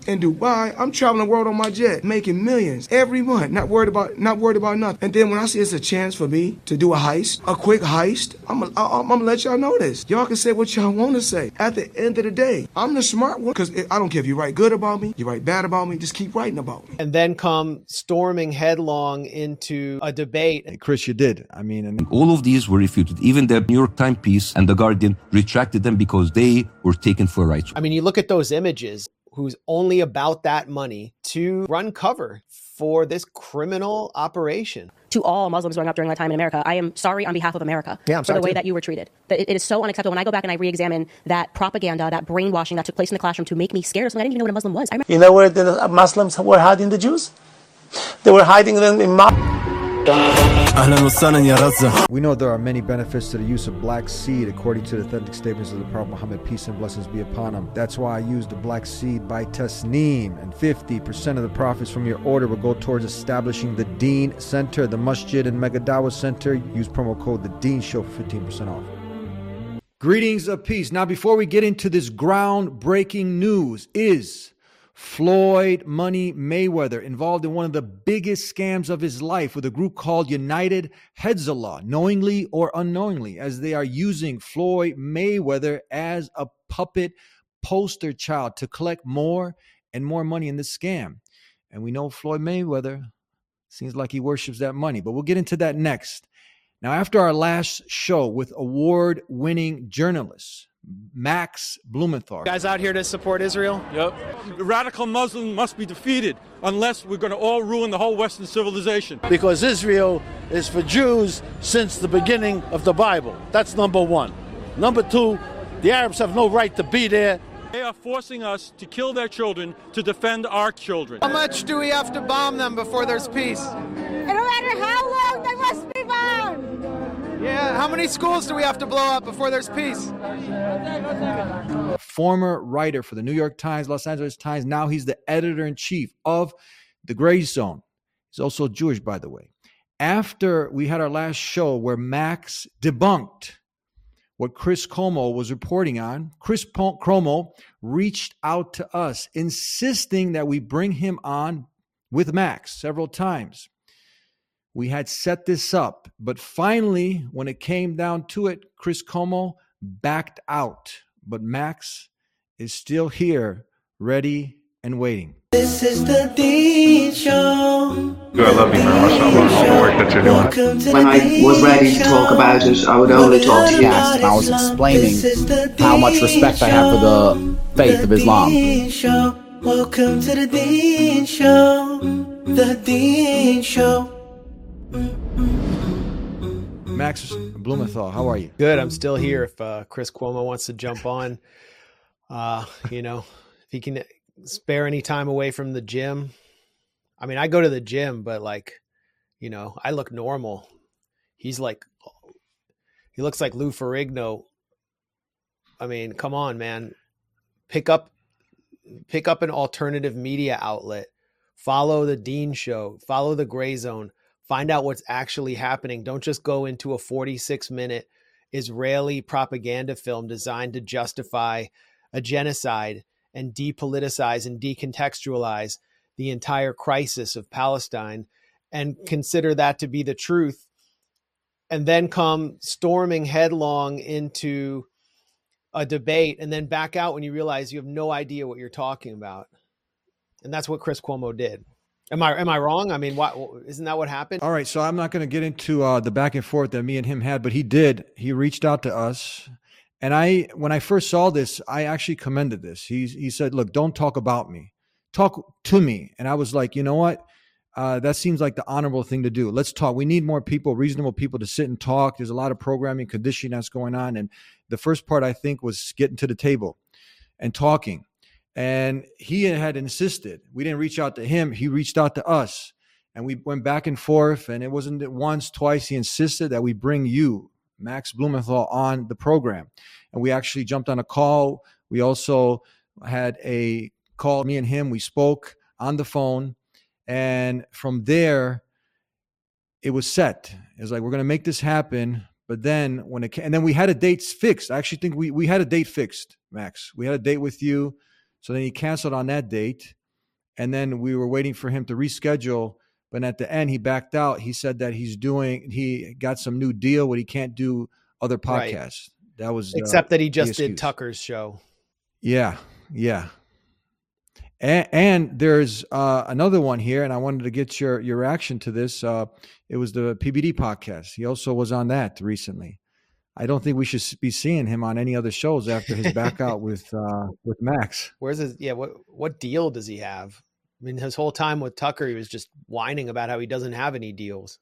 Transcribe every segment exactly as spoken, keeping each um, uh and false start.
in Dubai. I'm traveling the world on my jet, making millions every month, not worried about not worried about nothing. And then when I see it's a chance for me to do a heist, a quick heist, I'm gonna I'm gonna let y'all know this. Y'all can say what y'all want to say. At the end of the day, I'm the smart one, because I don't care if you write good about me, you write bad about me, just keep writing about me. And then come storming headlong into a debate. Hey, Chris, you did. I mean, and all of these were refuted. Even the New York Times piece and the Guardian retracted them because they were taken for rights. I mean, you look at those images, who's only about that money to run cover for this criminal operation. To all Muslims growing up during that time in America, I am sorry on behalf of America yeah, for the way too. that you were treated. That it, it is so unacceptable. When I go back and I re-examine that propaganda, that brainwashing that took place in the classroom to make me scared of something, I didn't even know what a Muslim was. I you know where the Muslims were hiding the Jews? They were hiding them in mosques. we know there are many benefits to the use of black seed according to the authentic statements of the Prophet Muhammad, peace and blessings be upon him. That's why I use the black seed by Tasneem, and fifty percent of the profits from your order will go towards establishing the Deen Center, the Masjid and Megadawa Center. Use promo code The Deen Show for fifteen percent off. Greetings of peace. Now, before we get into this groundbreaking news, is Floyd Money Mayweather involved in one of the biggest scams of his life with a group called United Hezbollah, knowingly or unknowingly, as they are using Floyd Mayweather as a puppet poster child to collect more and more money in this scam. And we know Floyd Mayweather seems like he worships that money, but we'll get into that next. Now, after our last show with award-winning journalist Max Blumenthal. Guys out here to support Israel? Yep. The radical Muslim must be defeated unless we're going to all ruin the whole Western civilization. Because Israel is for Jews since the beginning of the Bible. That's number one. Number two, the Arabs have no right to be there. They are forcing us to kill their children to defend our children. How much do we have to bomb them before there's peace? And no matter how long, they must be bombed. Yeah, how many schools do we have to blow up before there's peace? A former writer for the New York Times, Los Angeles Times. Now he's the editor-in-chief of The Gray Zone. He's also Jewish, by the way. After we had our last show where Max debunked what Chris Cuomo was reporting on, Chris Cuomo reached out to us, insisting that we bring him on with Max several times. We had set this up, but finally, when it came down to it, Chris Cuomo backed out. But Max is still here, ready and waiting. This is the Deen Show. I love you, man. All the work that you're doing. When I was ready to talk about it, I would only talk to you. And I was explaining how much respect I have for the faith of Islam. Welcome to the Deen Show. The Deen Show. Max Blumenthal, how are you? Good. I'm still here. If uh, Chris Cuomo wants to jump on, uh, you know, if he can spare any time away from the gym. I mean, I go to the gym, but like, you know, I look normal. He's like, he looks like Lou Ferrigno. I mean, come on, man. Pick up, pick up an alternative media outlet. Follow the Deen Show. Follow the Gray Zone. Find out what's actually happening. Don't just go into a forty-six minute Israeli propaganda film designed to justify a genocide and depoliticize and decontextualize the entire crisis of Palestine and consider that to be the truth, and then come storming headlong into a debate and then back out when you realize you have no idea what you're talking about. And that's what Chris Cuomo did. Am I am I wrong? I mean, what, isn't that what happened? All right, so I'm not going to get into uh, the back and forth that me and him had, but he did. He reached out to us, and I, when I first saw this, I actually commended this. He he said, "Look, don't talk about me, talk to me." And I was like, you know what? Uh, that seems like the honorable thing to do. Let's talk. We need more people, reasonable people, to sit and talk. There's a lot of programming, conditioning that's going on, and the first part I think was getting to the table and talking. And he had insisted. We didn't reach out to him. He reached out to us. And we went back and forth. And it wasn't once, twice. He insisted that we bring you, Max Blumenthal, on the program. And we actually jumped on a call. We also had a call, me and him. We spoke on the phone. And from there, it was set. It was like, we're going to make this happen. But then when it came, and then we had a date fixed. I actually think we, we had a date fixed, Max. We had a date with you. So then he canceled on that date. and then we were waiting for him to reschedule. But at the end, he backed out. He said that he's doing, he got some new deal where he can't do other podcasts. Right. That was except uh, that he just did Tucker's show. Yeah, yeah. And, and there's uh, another one here, and I wanted to get your your reaction to this. Uh, it was the P B D podcast. He also was on that recently. I don't think we should be seeing him on any other shows after his back out with uh, with Max. Where's his? Yeah, what what deal does he have? I mean, his whole time with Tucker, he was just whining about how he doesn't have any deals.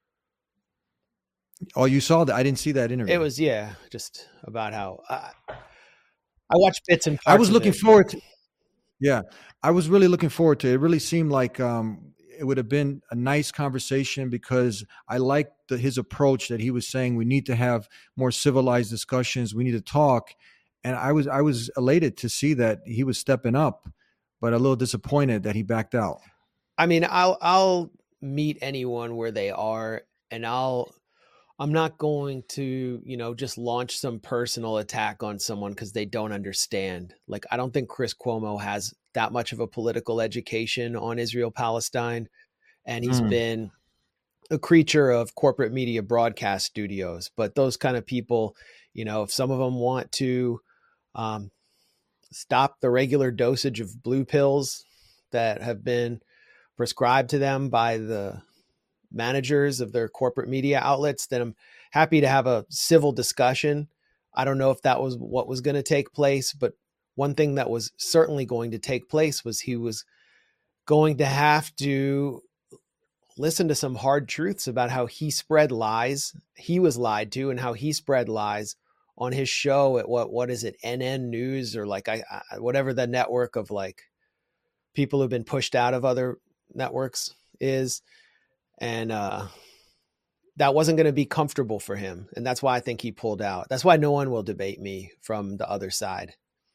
Oh, you saw that? I didn't see that interview. It was, yeah, just about how uh, I watched bits and parts. I was looking it, forward but... to. Yeah, I was really looking forward to it. It really seemed like um, it would have been a nice conversation because I liked the, his approach that he was saying we need to have more civilized discussions. We need to talk, and I was I was elated to see that he was stepping up, but a little disappointed that he backed out. I mean, I'll I'll meet anyone where they are, and I'll. I'm not going to, you know, just launch some personal attack on someone because they don't understand. Like, I don't think Chris Cuomo has that much of a political education on Israel-Palestine. And he's mm. been a creature of corporate media broadcast studios. But those kind of people, you know, if some of them want to um, stop the regular dosage of blue pills that have been prescribed to them by the managers of their corporate media outlets, then I'm happy to have a civil discussion. I don't know if that was what was going to take place, but one thing that was certainly going to take place was he was going to have to listen to some hard truths about how he spread lies. He was lied to, and how he spread lies on his show at what, what is it? N N News, or like I, I whatever the network of like people who've been pushed out of other networks is. And uh, that wasn't going to be comfortable for him. And that's why I think he pulled out. That's why no one will debate me from the other side.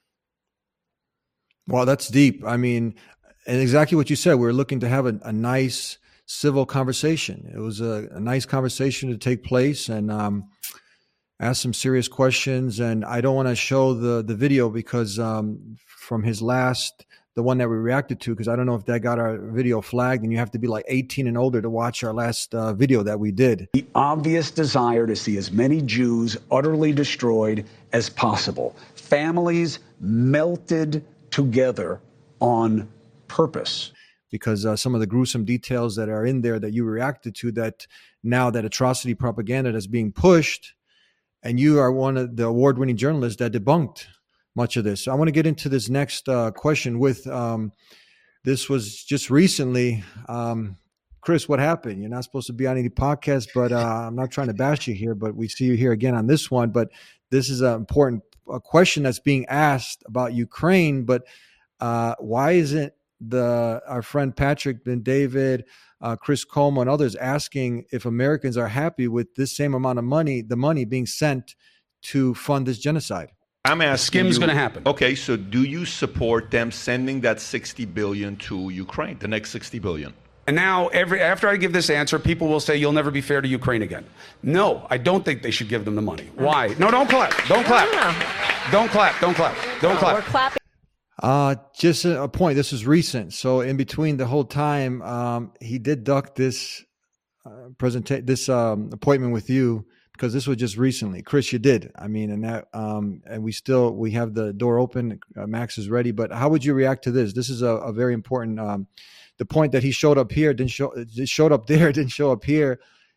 Well, that's deep. I mean, and exactly what you said. We were looking to have a, a nice civil conversation. It was a, a nice conversation to take place and um, ask some serious questions. And I don't want to show the, the video because um, from his last the one that we reacted to, because I don't know if that got our video flagged, and you have to be like eighteen and older to watch our last uh, video that we did. The obvious desire to see as many Jews utterly destroyed as possible. Families melted together on purpose. Because uh, some of the gruesome details that are in there that you reacted to, that now that atrocity propaganda that's being pushed, and you are one of the award-winning journalists that debunked much of this. So I want to get into this next uh, question with, um, this was just recently. Um, Chris, what happened? You're not supposed to be on any podcast, but uh, I'm not trying to bash you here, but we see you here again on this one. But this is an important a question that's being asked about Ukraine. But uh, why isn't the our friend Patrick Ben David, uh, Chris Cuomo, and others asking if Americans are happy with this same amount of money, the money being sent to fund this genocide? I'm asking Skim's you, going to happen. Okay, so do you support them sending that sixty billion to Ukraine, the next sixty billion? And now, every after I give this answer, people will say, you'll never be fair to Ukraine again. No, I don't think they should give them the money. Why? No, don't clap. Don't clap. Don't clap. Don't clap. Don't clap. We're clapping. Uh, just a, a point. This is recent. So in between the whole time, um, he did duck this uh, presenta- this um, appointment with you, because this was just recently. Chris, you did. I mean, and that, um, and we still, we have the door open. Uh, Max is ready. But how would you react to this? This is a, a very important, um, the point that he showed up here, didn't show, showed up there, didn't show up here.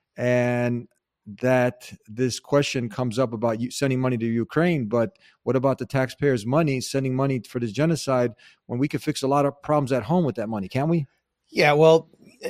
And that this question comes up about you sending money to Ukraine. But what about the taxpayers' money, sending money for this genocide, when we could fix a lot of problems at home with that money, can't we? Yeah, well,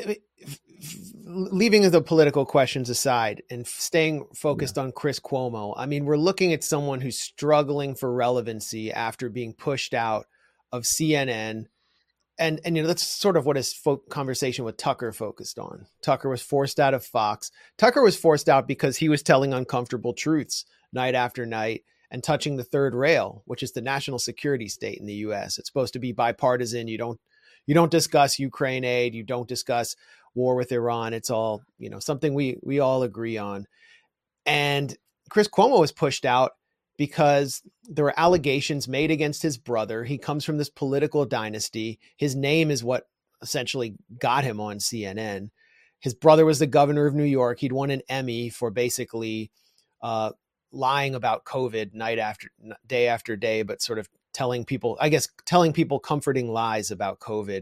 leaving the political questions aside and staying focused yeah. on Chris Cuomo, I mean, we're looking at someone who's struggling for relevancy after being pushed out of C N N. And, and you know, that's sort of what his fo- conversation with Tucker focused on. Tucker was forced out of Fox. Tucker was forced out because he was telling uncomfortable truths night after night and touching the third rail, which is the national security state in the U S. It's supposed to be bipartisan. You don't, you don't discuss Ukraine aid. You don't discuss war with Iran. It's all, you know, something we, we all agree on. And Chris Cuomo was pushed out because there were allegations made against his brother. He comes from this political dynasty. His name is what essentially got him on C N N. His brother was the governor of New York. He'd won an Emmy for basically uh, lying about COVID night after day after day, but sort of telling people, I guess, telling people comforting lies about COVID.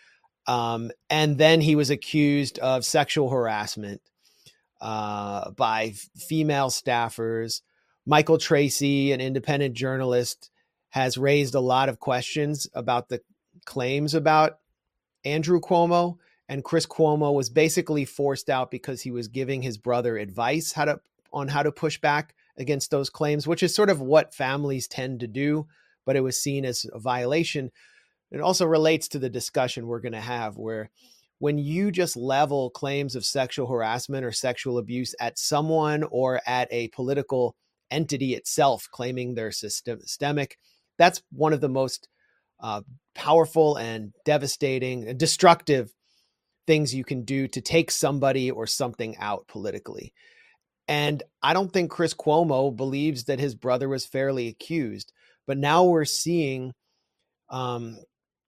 Um, and then he was accused of sexual harassment uh, by f- female staffers. Michael Tracy, an independent journalist, has raised a lot of questions about the claims about Andrew Cuomo. And Chris Cuomo was basically forced out because he was giving his brother advice how to on how to push back against those claims, which is sort of what families tend to do, but it was seen as a violation. It also relates to the discussion we're going to have, where when you just level claims of sexual harassment or sexual abuse at someone or at a political entity itself claiming they're systemic, that's one of the most uh, powerful and devastating and destructive things you can do to take somebody or something out politically. And I don't think Chris Cuomo believes that his brother was fairly accused, but now we're seeing, um,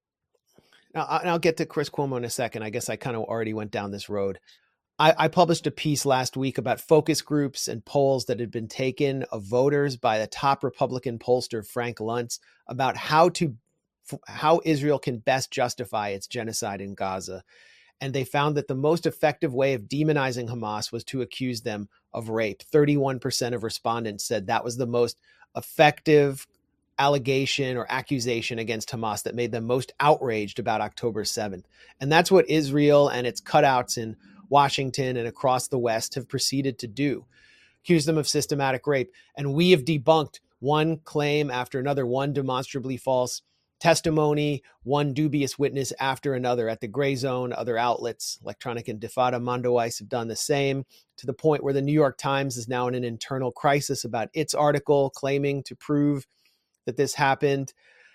now I'll get to Chris Cuomo in a second. I guess I kind of already went down this road. I, I published a piece last week about focus groups and polls that had been taken of voters by the top Republican pollster, Frank Luntz, about how to, how Israel can best justify its genocide in Gaza. And they found that the most effective way of demonizing Hamas was to accuse them of rape. thirty-one percent of respondents said that was the most effective allegation or accusation against Hamas that made them most outraged about October seventh. And that's what Israel and its cutouts in Washington and across the West have proceeded to do, accuse them of systematic rape. And we have debunked one claim after another, one demonstrably false testimony, one dubious witness after another at the Gray Zone. Other outlets, Electronic Intifada, Mondoweiss, have done the same, to the point where the New York Times is now in an internal crisis about its article claiming to prove that this happened.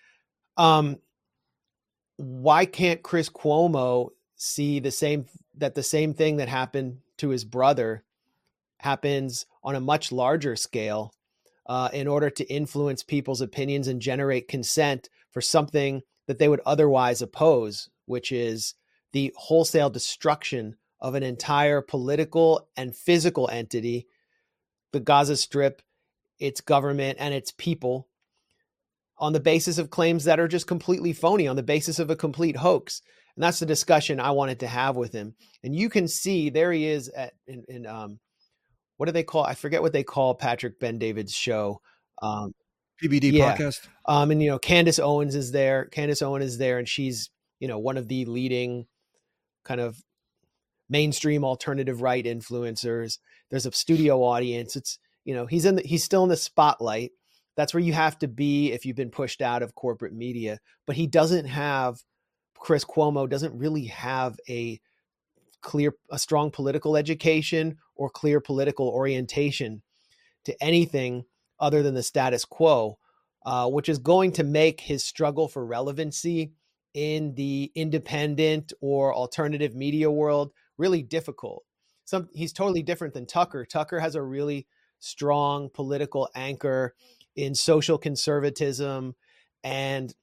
Um, why can't Chris Cuomo see the same, that the same thing that happened to his brother happens on a much larger scale uh, in order to influence people's opinions and generate consent for something that they would otherwise oppose, which is the wholesale destruction of an entire political and physical entity, the Gaza Strip, its government, and its people, on the basis of claims that are just completely phony, on the basis of a complete hoax. And that's the discussion I wanted to have with him. And you can see there he is at in, in um, what do they call? I forget what they call Patrick Ben-David's show. Um, P B D yeah. podcast. Um, and, you know, Candace Owens is there. Candace Owens is there, and she's, you know, one of the leading kind of mainstream alternative right influencers. There's a studio audience. It's, you know, he's in the, he's still in the spotlight. That's where you have to be if you've been pushed out of corporate media. But he doesn't have, Chris Cuomo doesn't really have a clear, a strong political education or clear political orientation to anything other than the status quo, uh, which is going to make his struggle for relevancy in the independent or alternative media world really difficult. Some, he's totally different than Tucker. Tucker has a really strong political anchor in social conservatism and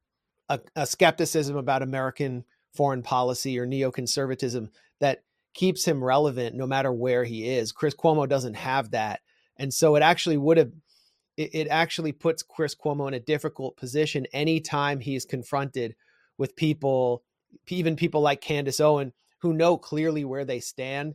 a, a skepticism about American foreign policy or neoconservatism that keeps him relevant no matter where he is. Chris Cuomo doesn't have that. And so it actually would have, it, it actually puts Chris Cuomo in a difficult position anytime he's confronted with people, even people like Candace Owen, who know clearly where they stand.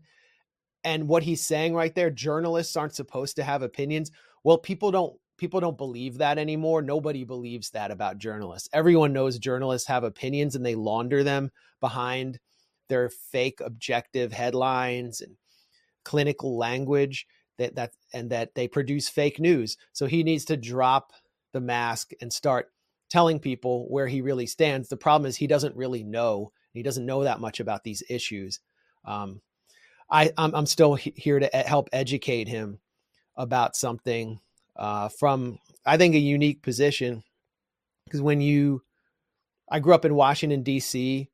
And what he's saying right there, journalists aren't supposed to have opinions. Well, people don't, people don't believe that anymore. Nobody believes that about journalists. Everyone knows journalists have opinions and they launder them behind their fake objective headlines and clinical language that, that, and that they produce fake news. So he needs to drop the mask and start telling people where he really stands. The problem is he doesn't really know. He doesn't know that much about these issues. Um, I, I'm, I'm still he- here to help educate him about something uh, from, I think, a unique position. Because when you, I grew up in Washington, D C,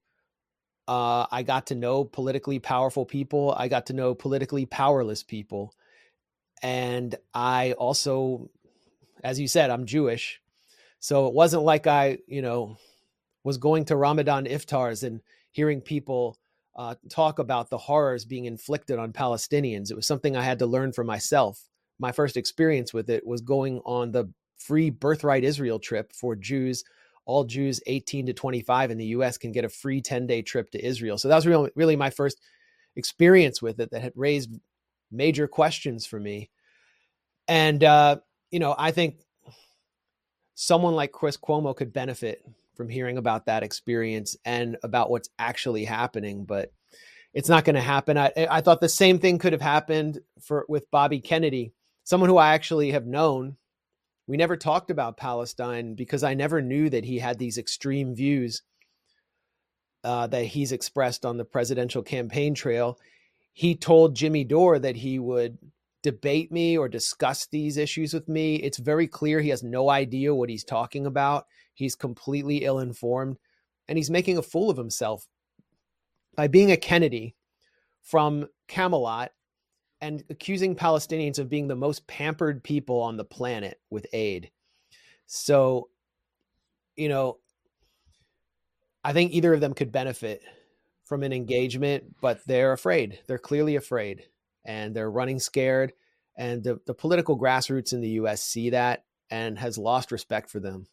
uh, I got to know politically powerful people. I got to know politically powerless people. And I also as you said, I'm Jewish. So it wasn't like I, you know, was going to Ramadan iftars and hearing people uh, talk about the horrors being inflicted on Palestinians. It was something I had to learn for myself. My first experience with it was going on the free Birthright Israel trip for Jews. All Jews eighteen to twenty-five in the U S can get a free ten-day trip to Israel. So that was really, really my first experience with it that had raised major questions for me. And, uh, you know, I think someone like Chris Cuomo could benefit from hearing about that experience and about what's actually happening, but it's not going to happen. I, I thought the same thing could have happened for with Bobby Kennedy, someone who I actually have known. We never talked about Palestine because I never knew that he had these extreme views uh, that he's expressed on the presidential campaign trail. He told Jimmy Dore that he would debate me or discuss these issues with me. It's very clear he has no idea what he's talking about. He's completely ill-informed, and he's making a fool of himself by being a Kennedy from Camelot and accusing Palestinians of being the most pampered people on the planet with aid. So, you know, I think either of them could benefit from an engagement, but they're afraid. They're clearly afraid, and they're running scared. And the, the political grassroots in the U S see that and has lost respect for them.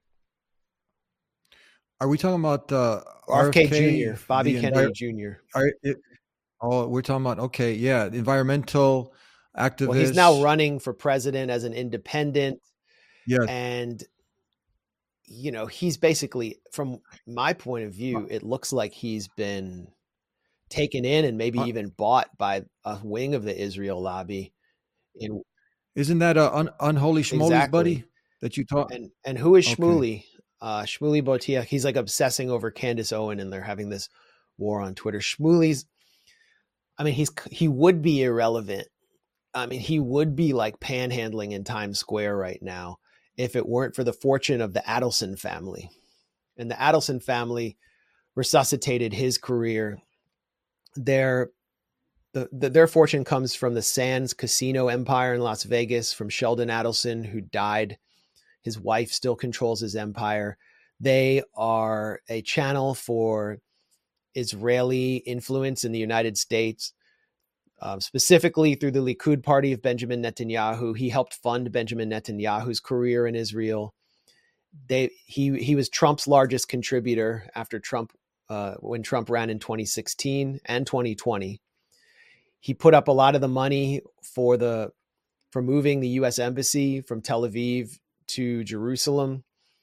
Are we talking about uh, R F K R F K Junior, Bobby Kennedy envir- Junior Are it, oh, we're talking about, okay, yeah, environmental activist. Well, he's now running for president as an independent. Yes. And, you know, he's basically, from my point of view, it looks like he's been taken in and maybe uh, even bought by a wing of the Israel lobby. In, Isn't that a un- unholy schmoly's exactly. buddy that you taught? And and who is Okay. Shmuley? Uh, Shmuley Botia. He's like obsessing over Candace Owen, and they're having this war on Twitter. Shmuley's, I mean, he's he would be irrelevant. I mean, he would be like panhandling in Times Square right now if it weren't for the fortune of the Adelson family. And the Adelson family resuscitated his career. Their the, the, their fortune comes from the Sands Casino empire in Las Vegas, from Sheldon Adelson, who died. His wife still controls his empire. They are a channel for Israeli influence in the United States, uh, specifically through the Likud party of Benjamin Netanyahu. He helped fund Benjamin Netanyahu's career in Israel. They he he was Trump's largest contributor after Trump uh, when Trump ran in twenty sixteen and twenty twenty. He put up a lot of the money for the for moving the U S embassy from Tel Aviv to Jerusalem,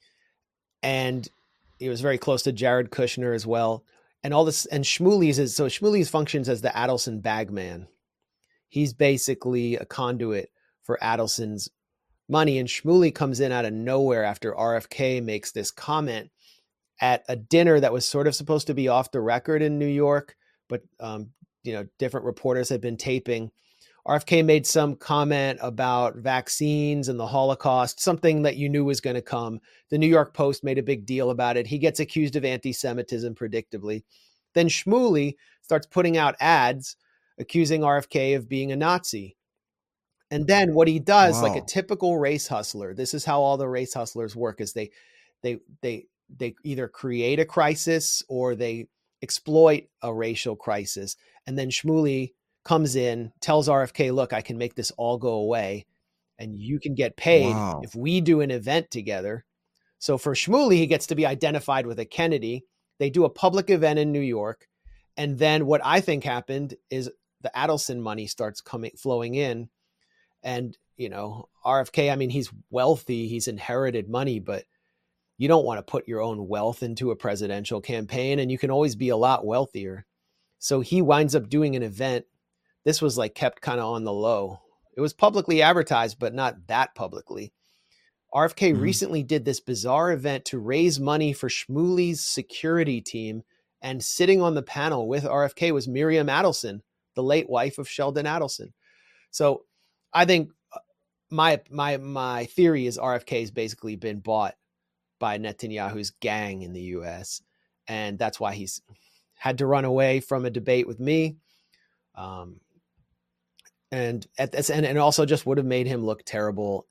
and he was very close to Jared Kushner as well. And all this, and Shmuley's is so Shmuley's functions as the Adelson bagman. He's basically a conduit for Adelson's money. And Shmuley comes in out of nowhere after R F K makes this comment at a dinner that was sort of supposed to be off the record in New York, but um, you know, different reporters had been taping. R F K made some comment about vaccines and the Holocaust, something that you knew was going to come. The New York Post made a big deal about it. He gets accused of anti-Semitism, predictably. Then Shmuley starts putting out ads accusing R F K of being a Nazi. And then what he does, Wow. like a typical race hustler, this is how all the race hustlers work, is they they they they either create a crisis or they exploit a racial crisis. And then Shmuley comes in, tells R F K, look, I can make this all go away and you can get paid Wow. if we do an event together. So for Shmuley, he gets to be identified with a Kennedy. They do a public event in New York. And then what I think happened is the Adelson money starts coming, flowing in. And, you know, R F K, I mean, he's wealthy, he's inherited money, but you don't want to put your own wealth into a presidential campaign, and you can always be a lot wealthier. So he winds up doing an event. This was like kept kind of on the low. It was publicly advertised, but not that publicly. R F K Mhm. recently did this bizarre event to raise money for Shmuley's security team, and sitting on the panel with R F K was Miriam Adelson, the late wife of Sheldon Adelson. So I think my my my theory is R F K has basically been bought by Netanyahu's gang in the U S, and that's why he's had to run away from a debate with me. Um, and at this, and, and also just would have made him look terrible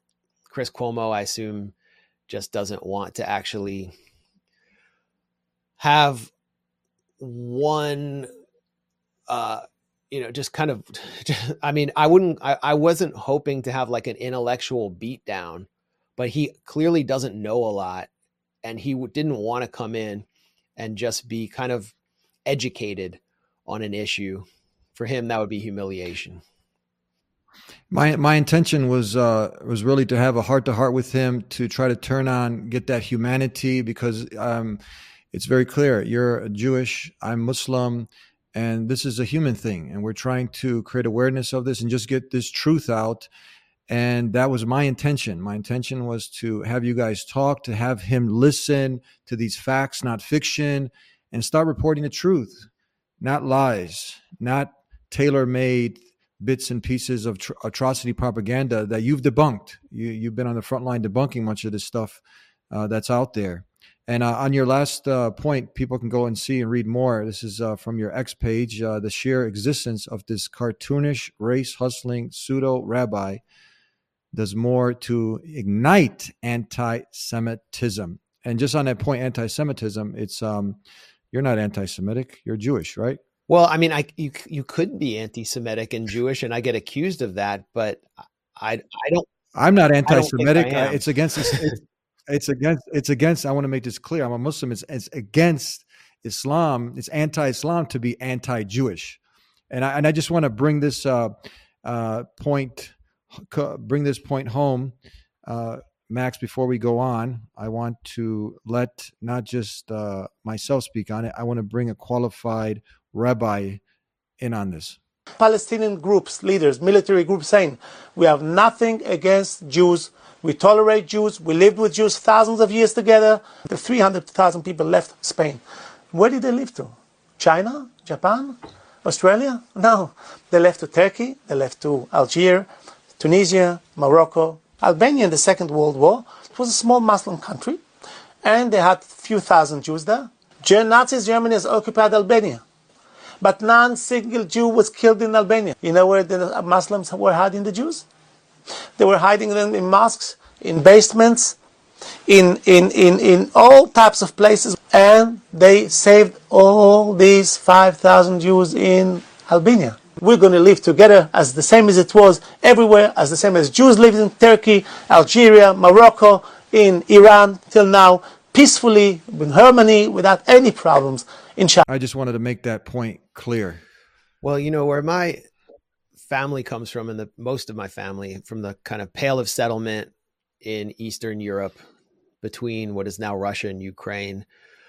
Chris Cuomo, I assume, just doesn't want to actually have one, uh, you know, just kind of, I mean, I wouldn't, I, I wasn't hoping to have like an intellectual beatdown, but he clearly doesn't know a lot, and he w- didn't want to come in and just be kind of educated on an issue. For him, that would be humiliation. My my intention was uh, was really to have a heart to heart with him, to try to turn on, get that humanity, because um, it's very clear. You're Jewish, I'm Muslim, and this is a human thing, and we're trying to create awareness of this and just get this truth out. And that was my intention. My intention was to have you guys talk, to have him listen to these facts, not fiction, and start reporting the truth, not lies, not tailor-made bits and pieces of tr- atrocity propaganda that you've debunked. You, you've been on the front line debunking much of this stuff uh, that's out there. And uh, on your last uh, point, people can go and see and read more. This is uh, from your X page, uh, the sheer existence of this cartoonish, race-hustling pseudo-rabbi does more to ignite anti-Semitism. And just on that point, anti-Semitism, it's um, you're not anti-Semitic, you're Jewish, right? Well, I mean, I you you could be anti-Semitic and Jewish, and I get accused of that, but I I don't. I'm not anti-Semitic. I don't think I am. It's against. It's, it's against. It's against. I want to make this clear. I'm a Muslim. It's, it's against Islam. It's anti-Islam to be anti-Jewish, and I and I just want to bring this uh, uh, point, bring this point home, uh, Max. Before we go on, I want to let not just uh, myself speak on it. I want to bring a qualified rabbi in on this. Palestinian groups, leaders, military groups saying, we have nothing against Jews. We tolerate Jews. We lived with Jews thousands of years together. The three hundred thousand people left Spain. Where did they live to? China? Japan? Australia? No. They left to Turkey. They left to Algeria, Tunisia, Morocco, Albania in the Second World War. It was a small Muslim country, and they had a few thousand Jews there. Nazis Germany has occupied Albania. But not a single Jew was killed in Albania. You know where the Muslims were hiding the Jews? They were hiding them in mosques, in basements, in, in, in, in all types of places. And they saved all these five thousand Jews in Albania. We're going to live together as the same as it was everywhere, as the same as Jews lived in Turkey, Algeria, Morocco, in Iran till now, peacefully, in harmony, without any problems. In China. I just wanted to make that point clear. Well, you know, where my family comes from, and the most of my family from the kind of Pale of Settlement in Eastern Europe between what is now Russia and Ukraine,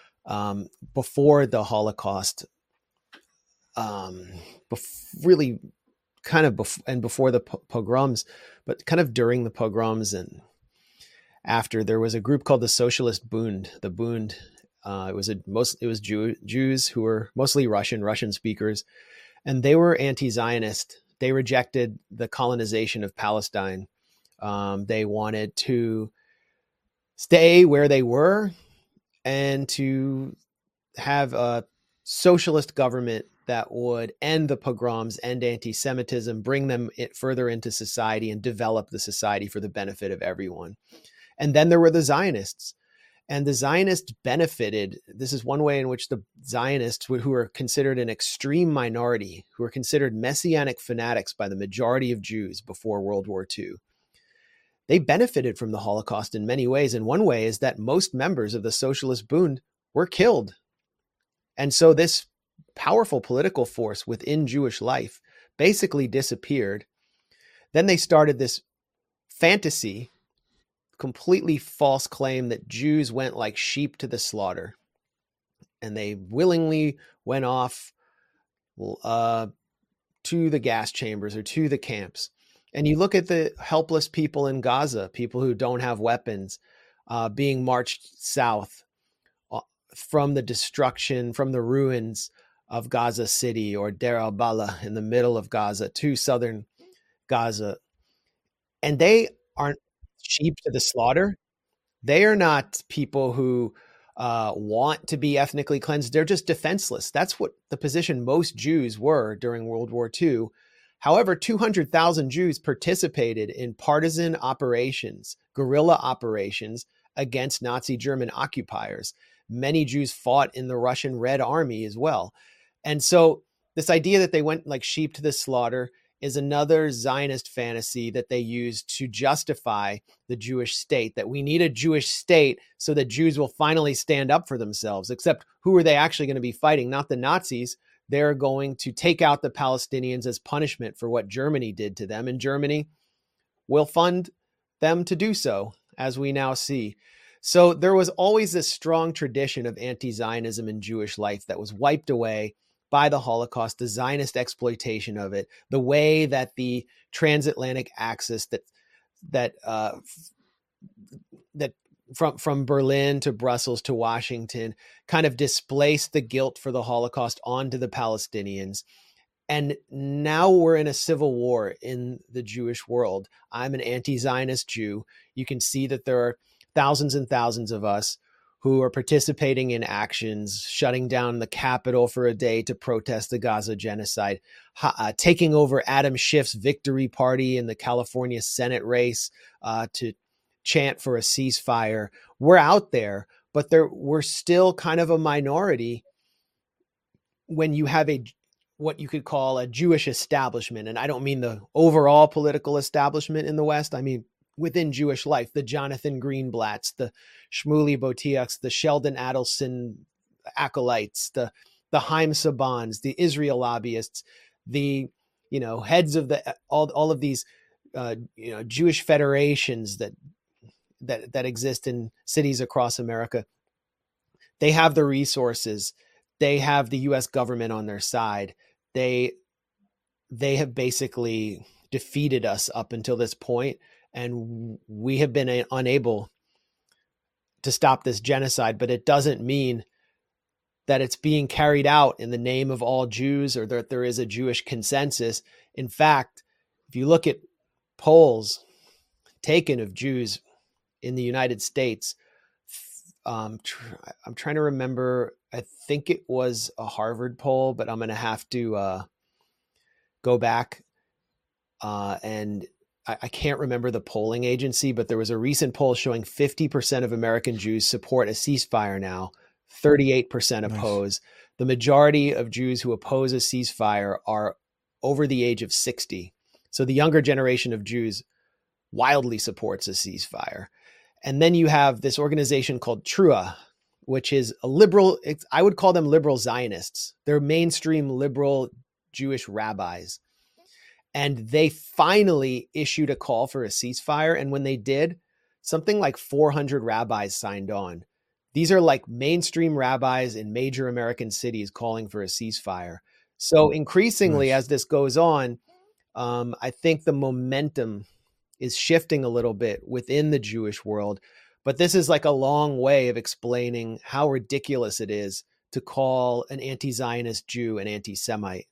um, before the Holocaust, um, bef- really kind of, bef- and before the po- pogroms, but kind of during the pogroms and after, there was a group called the Socialist Bund, the Bund. Uh, it was a most it was Jew, Jews who were mostly Russian, Russian speakers, and they were anti-Zionist. They rejected the colonization of Palestine. Um, they wanted to stay where they were and to have a socialist government that would end the pogroms, end anti-Semitism, bring them further into society and develop the society for the benefit of everyone. And then there were the Zionists. And the Zionists benefited. This is one way in which the Zionists, who are considered an extreme minority, who are considered messianic fanatics by the majority of Jews before World War Two, they benefited from the Holocaust in many ways. And one way is that most members of the Socialist Bund were killed. And so this powerful political force within Jewish life basically disappeared. Then they started this fantasy, completely false claim that Jews went like sheep to the slaughter, and they willingly went off uh, to the gas chambers or to the camps. And you look at the helpless people in Gaza, people who don't have weapons, uh, being marched south from the destruction, from the ruins of Gaza City or Deir al-Balah in the middle of Gaza to southern Gaza. And they aren't sheep to the slaughter. They are not people who uh, want to be ethnically cleansed. They're just defenseless. That's what the position most Jews were during World War Two. However, two hundred thousand Jews participated in partisan operations, guerrilla operations against Nazi German occupiers. Many Jews fought in the Russian Red Army as well. And so this idea that they went like sheep to the slaughter is another Zionist fantasy that they use to justify the Jewish state, that we need a Jewish state so that Jews will finally stand up for themselves. Except who are they actually going to be fighting? Not the Nazis. They're going to take out the Palestinians as punishment for what Germany did to them. And Germany will fund them to do so, as we now see. So there was always this strong tradition of anti-Zionism in Jewish life that was wiped away by the Holocaust, the Zionist exploitation of it, the way that the transatlantic axis that that uh, that from from Berlin to Brussels to Washington kind of displaced the guilt for the Holocaust onto the Palestinians. And now we're in a civil war in the Jewish world. I'm an anti-Zionist Jew. You can see that there are thousands and thousands of us who are participating in actions, shutting down the Capitol for a day to protest the Gaza genocide, uh, taking over Adam Schiff's victory party in the California Senate race uh, to chant for a ceasefire. We're out there, but there, we're still kind of a minority when you have a what you could call a Jewish establishment. And I don't mean the overall political establishment in the West. I mean within Jewish life, the Jonathan Greenblatts, the Shmuley Boteachs, the Sheldon Adelson acolytes, the the Haim Sabans, the Israel lobbyists, the you know heads of the all all of these uh, you know Jewish federations that that that exist in cities across America. They have the resources. They have the U S government on their side. They they have basically defeated us up until this point. And we have been unable to stop this genocide, but it doesn't mean that it's being carried out in the name of all Jews or that there is a Jewish consensus. In fact, if you look at polls taken of Jews in the United States, um, tr- I'm trying to remember, I think it was a Harvard poll, but I'm going to have to uh, go back uh, and I can't remember the polling agency, but there was a recent poll showing fifty percent of American Jews support a ceasefire now, thirty-eight percent oppose. Nice. The majority of Jews who oppose a ceasefire are over the age of sixty. So the younger generation of Jews wildly supports a ceasefire. And then you have this organization called Trua, which is a liberal, it's, I would call them liberal Zionists. They're mainstream liberal Jewish rabbis. And they finally issued a call for a ceasefire. And when they did, something like four hundred rabbis signed on. These are like mainstream rabbis in major American cities calling for a ceasefire. So increasingly, nice. As this goes on, um, I think the momentum is shifting a little bit within the Jewish world. But this is like a long way of explaining how ridiculous it is to call an anti-Zionist Jew an anti-Semite.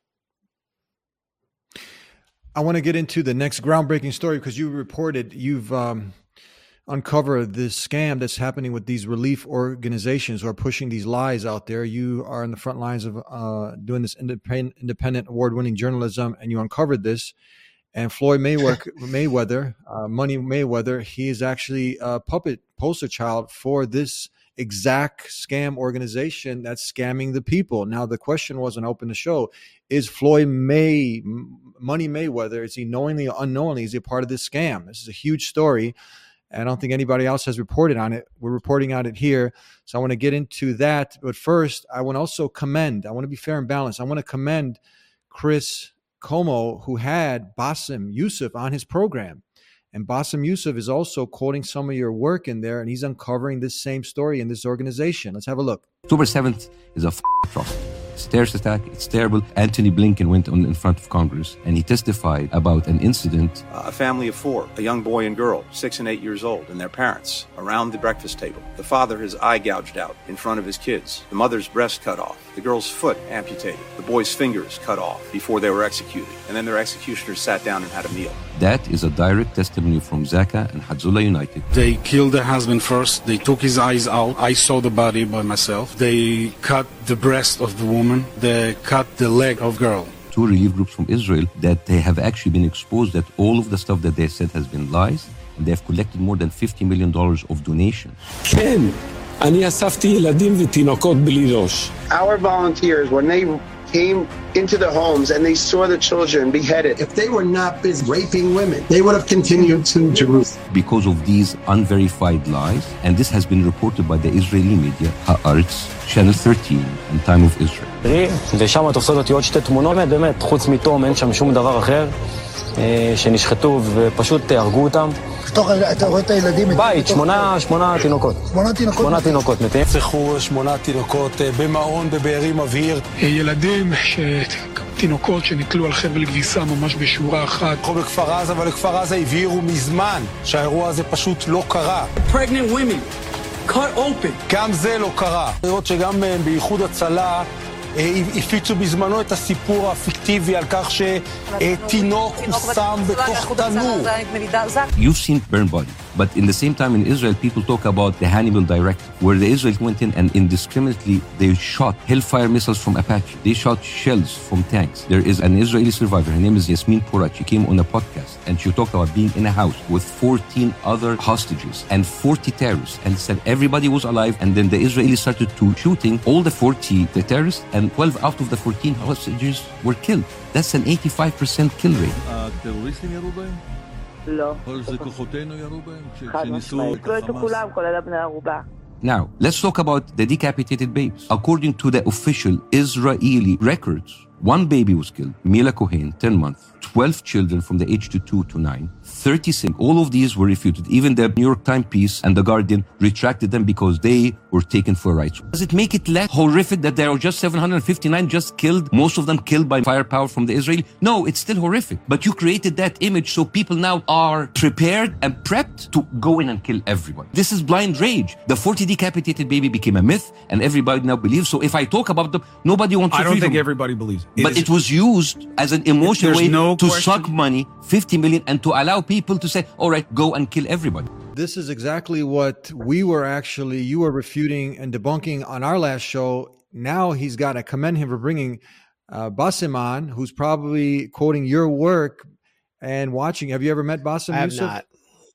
I want to get into the next groundbreaking story because you reported you've um, uncovered this scam that's happening with these relief organizations who are pushing these lies out there. You are in the front lines of uh, doing this independent, independent award-winning journalism, and you uncovered this. And Floyd Mayweather, Mayweather uh, Money Mayweather, he is actually a puppet poster child for this exact scam organization that's scamming the people. Now, the question was, and I opened the show, is Floyd May, Money Mayweather, is he knowingly or unknowingly, is he a part of this scam? This is a huge story. I don't think anybody else has reported on it. We're reporting on it here. So I want to get into that. But first, I want to also commend, I want to be fair and balanced. I want to commend Chris Cuomo, who had Bassem Youssef on his program. And Bassem Youssef is also quoting some of your work in there, and he's uncovering this same story in this organization. Let's have a look. October seventh is a f- atrocity. It's a terrorist attack. It's terrible. Anthony Blinken went on in front of Congress, and he testified about an incident. A family of four, a young boy and girl, six and eight years old, and their parents, around the breakfast table. The father, his eye gouged out in front of his kids. The mother's breast cut off. The girl's foot amputated. The boy's fingers cut off before they were executed. And then their executioners sat down and had a meal. That is a direct testimony from Zaka and Hadzullah United. They killed the husband first. They took his eyes out. I saw the body by myself. They cut the breast of the woman. They cut the leg of girl. two relief groups from Israel that they have actually been exposed that all of the stuff that they said has been lies, and they have collected more than fifty million dollars of donations. כן, אני אספתי ילדים ותינוקות בלי ראש. Our volunteers, when they came into the homes and they saw the children beheaded, if they were not busy raping women, they would have continued to Jerusalem. Because of these unverified lies, and this has been reported by the Israeli media, Haaretz, Channel thirteen, and Time of Israel. ושם תופסות אותי עוד שתי תמונות, באמת, באמת, חוץ מתום, אין שם שום דבר אחר, שנשחטו ופשוט הרגו אותם. אתה רואה את הילדים? בית, שמונה, שמונה תינוקות. שמונה תינוקות? שמונה תינוקות מתים. נרצחו שמונה תינוקות במעון בבארי מבהיר. ילדים, תינוקות שנתלו על חבל כביסה ממש בשורה אחת. אנחנו בכפר עזה, אבל לכפר עזה הבהירו מזמן שהאירוע הזה פשוט לא קרה. Pregnant women, cut open. גם זה לא קרה. לראות שגם בייחוד הצלה הפיצו בזמנו את הסיפור הפיקטיבי על כך שתינוק הושם בתוך תנור. You've seen burn body, but in the same time in Israel people talk about the Hannibal Directive, where the Israelis went in and indiscriminately they shot Hellfire missiles from Apache. They shot shells from tanks. There is an Israeli survivor, her name is Yasmin Porat. She came on a podcast and she talked about being in a house with fourteen other hostages and forty terrorists, and said everybody was alive, and then the Israelis started to shooting all the forty the terrorists, and twelve out of the fourteen hostages were killed. That's an eighty-five percent kill rate. הטרוריסטים ירו בהם? לא. כל זה כוחותינו ירו בהם? חד משמעית. לא את כולם, כולל הבני ערובה. Now, let's talk about the decapitated babies. According to the official Israeli records, one baby was killed, Mila Cohen, ten months, twelve children from the age to two to nine, thirty-six. All of these were refuted. Even the New York Times piece and the Guardian retracted them because they were taken for rights. Does it make it less horrific that there are just seven hundred fifty-nine just killed, most of them killed by firepower from the Israeli? No, it's still horrific. But you created that image so people now are prepared and prepped to go in and kill everyone. This is blind rage. The forty decapitated baby became a myth and everybody now believes. So if I talk about them, nobody wants to I don't think everybody believes it. But it was used as an emotional way no to question. suck money, fifty million, and to allow people to say, all right, go and kill everybody. This is exactly what we were actually, you were refuting and debunking on our last show. Now he's got to commend him for bringing uh, Bassem on, who's probably quoting your work and watching. Have you ever met Bassem? I have Yusuf? not.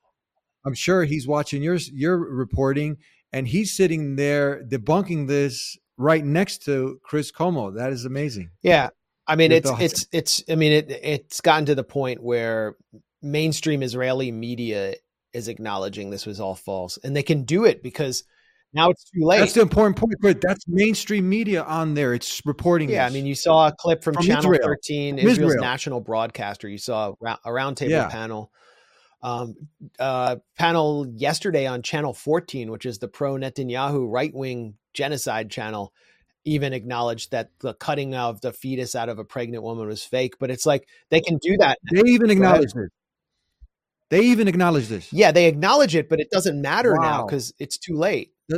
I'm sure he's watching your, your reporting, and he's sitting there debunking this right next to Chris Cuomo. That is amazing. Yeah. I mean, Your it's, thoughts? it's, it's, I mean, it, it's gotten to the point where mainstream Israeli media is acknowledging this was all false, and they can do it because now it's too late. That's the important point, but that's mainstream media on there. It's reporting. Yeah. this. I mean, you saw a clip from, From Channel Israel. thirteen, From Israel's Israel. national broadcaster. You saw a, round, a roundtable Yeah. panel, um, uh, panel yesterday on Channel fourteen, which is the pro Netanyahu right wing genocide channel, even acknowledged that the cutting of the fetus out of a pregnant woman was fake. But it's like they can do that. They even Go ahead. acknowledge this. They even acknowledge this. Yeah, they acknowledge it, but it doesn't matter now Wow. because it's too late. The,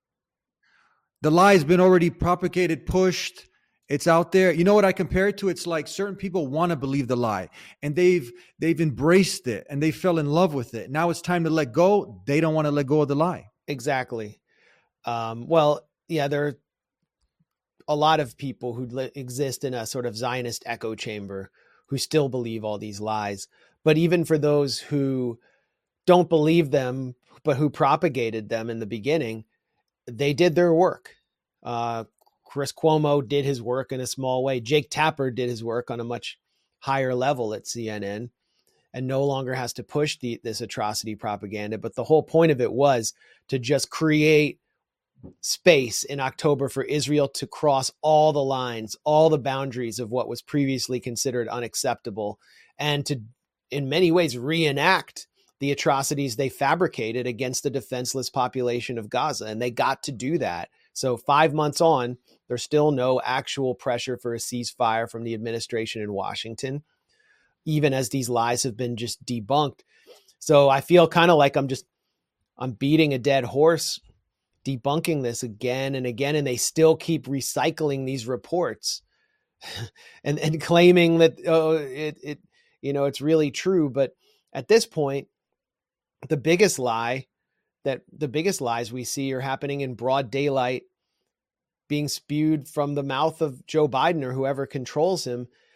the lie's been already propagated, pushed. It's out there. You know what I compare it to? It's like certain people want to believe the lie, and they've they've embraced it and they fell in love with it. Now it's time to let go. They don't want to let go of the lie. Exactly. Um, well, yeah, there are a lot of people who li- exist in a sort of Zionist echo chamber who still believe all these lies. But even for those who don't believe them, but who propagated them in the beginning, they did their work. Uh, Chris Cuomo did his work in a small way. Jake Tapper did his work on a much higher level at C N N and no longer has to push the, this atrocity propaganda. But the whole point of it was to just create space in October for Israel to cross all the lines, all the boundaries of what was previously considered unacceptable, and to, in many ways, reenact the atrocities they fabricated against the defenseless population of Gaza. And they got to do that. So five months on, there's still no actual pressure for a ceasefire from the administration in Washington, even as these lies have been just debunked. So I feel kind of like I'm just, I'm beating a dead horse, debunking this again and again, and they still keep recycling these reports and, and claiming that, oh, it, it, you know, it's really true. But at this point, the biggest lie that the biggest lies we see are happening in broad daylight, being spewed from the mouth of Joe Biden or whoever controls him.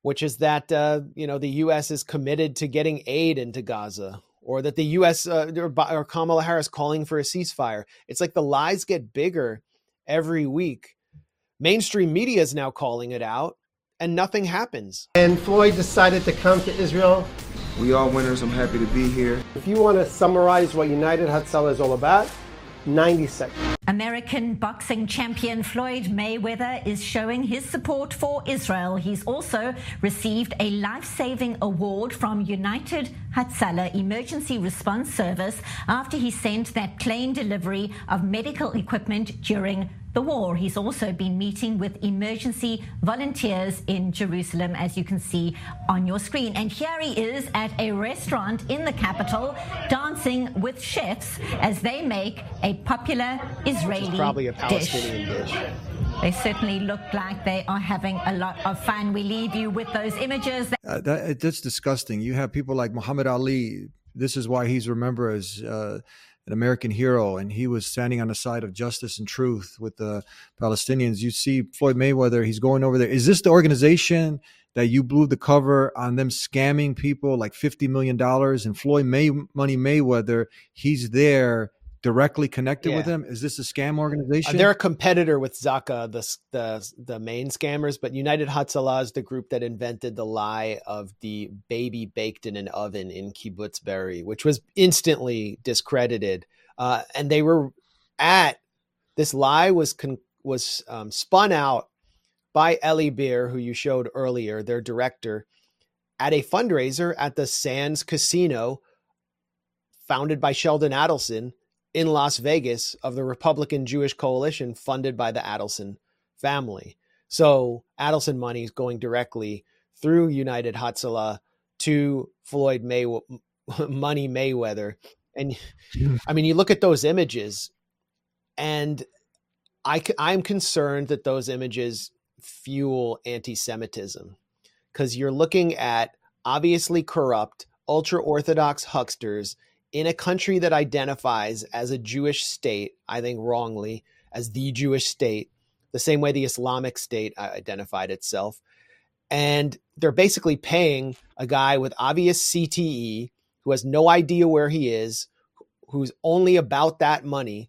which is that, uh, you know, the U S is committed to getting aid into Gaza, or that the U S uh, or, or Kamala Harris calling for a ceasefire. It's like the lies get bigger every week. Mainstream media is now calling it out, and nothing happens. And Floyd decided to come to Israel. We are winners. I'm happy to be here. If you want to summarize what United Hatzalah is all about, ninety seconds. American boxing champion Floyd Mayweather is showing his support for Israel. He's also received a life-saving award from United Hatzalah Emergency Response Service after he sent that plane delivery of medical equipment during the war. He's also been meeting with emergency volunteers in Jerusalem, as you can see on your screen. And here he is at a restaurant in the capital, dancing with chefs as they make a popular Israeli probably a Palestinian dish. dish. They certainly look like they are having a lot of fun. We leave you with those images. Uh, that, that's disgusting. You have people like Muhammad Ali. This is why he's remembered as uh, an American hero, and he was standing on the side of justice and truth with the Palestinians. You see Floyd Mayweather, he's going over there. Is this the organization that you blew the cover on them scamming people like fifty million dollars? And Floyd May Money Mayweather, he's there directly connected yeah. with them? Is this a scam organization? Uh, they're a competitor with Zaka, the, the the main scammers, but United Hatzalah is the group that invented the lie of the baby baked in an oven in Kibbutz Be'eri, which was instantly discredited. Uh, and they were at, this lie was con, was um, spun out by Eli Beer, who you showed earlier, their director, at a fundraiser at the Sands Casino, founded by Sheldon Adelson, in Las Vegas, of the Republican Jewish Coalition funded by the Adelson family. So Adelson money is going directly through United Hatzalah to Floyd May Money Mayweather. And I mean, you look at those images, and I, I'm concerned that those images fuel anti-Semitism, because you're looking at obviously corrupt, ultra-Orthodox hucksters in a country that identifies as a Jewish state, I think wrongly, as the Jewish state, the same way the Islamic State identified itself. And they're basically paying a guy with obvious C T E, who has no idea where he is, who's only about that money,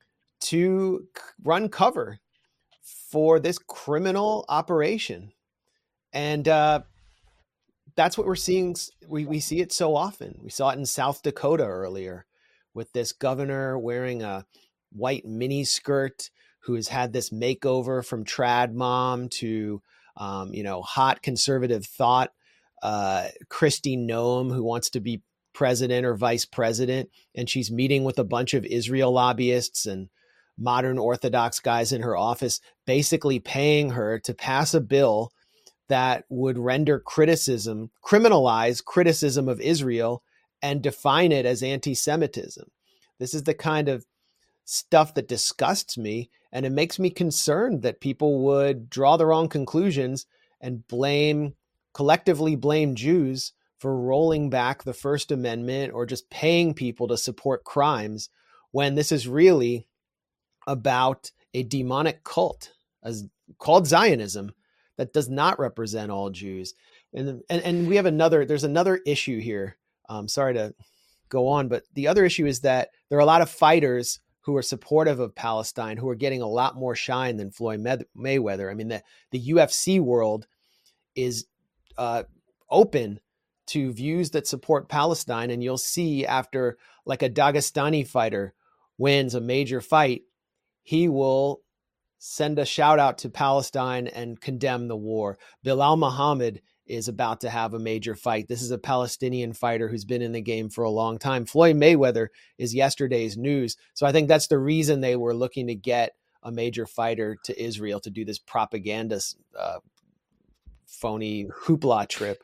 to run cover for this criminal operation. And uh, that's what we're seeing. We, we see it so often. We saw it in South Dakota earlier with this governor wearing a white mini skirt who has had this makeover from trad mom to, um, you know, hot conservative thought, uh, Kristi Noem, who wants to be president or vice president. And she's meeting with a bunch of Israel lobbyists and modern Orthodox guys in her office, basically paying her to pass a bill that would render criticism, criminalize criticism of Israel and define it as anti-Semitism. This is the kind of stuff that disgusts me, and it makes me concerned that people would draw the wrong conclusions and blame, collectively blame Jews for rolling back the First Amendment or just paying people to support crimes, when this is really about a demonic cult as called Zionism that does not represent all Jews. And, and, and we have another, there's another issue here. Um, sorry to go on, but the other issue is that there are a lot of fighters who are supportive of Palestine who are getting a lot more shine than Floyd Mayweather. I mean, the, the U F C world is uh, open to views that support Palestine. And you'll see after like a Dagestani fighter wins a major fight, he will send a shout out to Palestine and condemn the war. Bilal Muhammad is about to have a major fight. This is a Palestinian fighter who's been in the game for a long time. Floyd Mayweather is yesterday's news. So I think that's the reason they were looking to get a major fighter to Israel to do this propaganda uh, phony hoopla trip.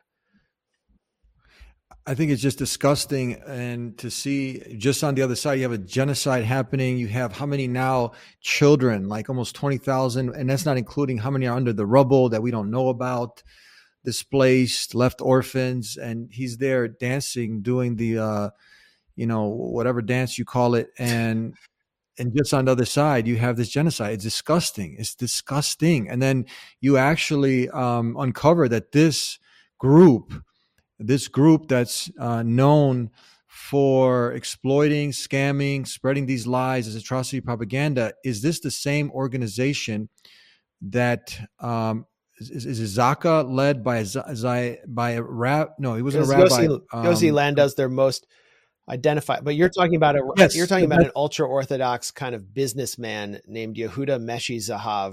I think it's just disgusting. And to see just on the other side, you have a genocide happening. You have how many now children, like almost twenty thousand. And that's not including how many are under the rubble that we don't know about, displaced, left orphans. And he's there dancing, doing the, uh, you know, whatever dance you call it. And and just on the other side, you have this genocide. It's disgusting. It's disgusting. And then you actually um, uncover that this group, this group that's uh, known for exploiting, scamming, spreading these lies as atrocity propaganda, is this the same organization that um, is, is Zaka led by a, by a rab? No, he wasn't a rabbi. Yossi, um, Yossi Landa's their most identified, but you're talking about a Yes, you're talking about that- an ultra orthodox kind of businessman named Yehuda Meshi Zahav.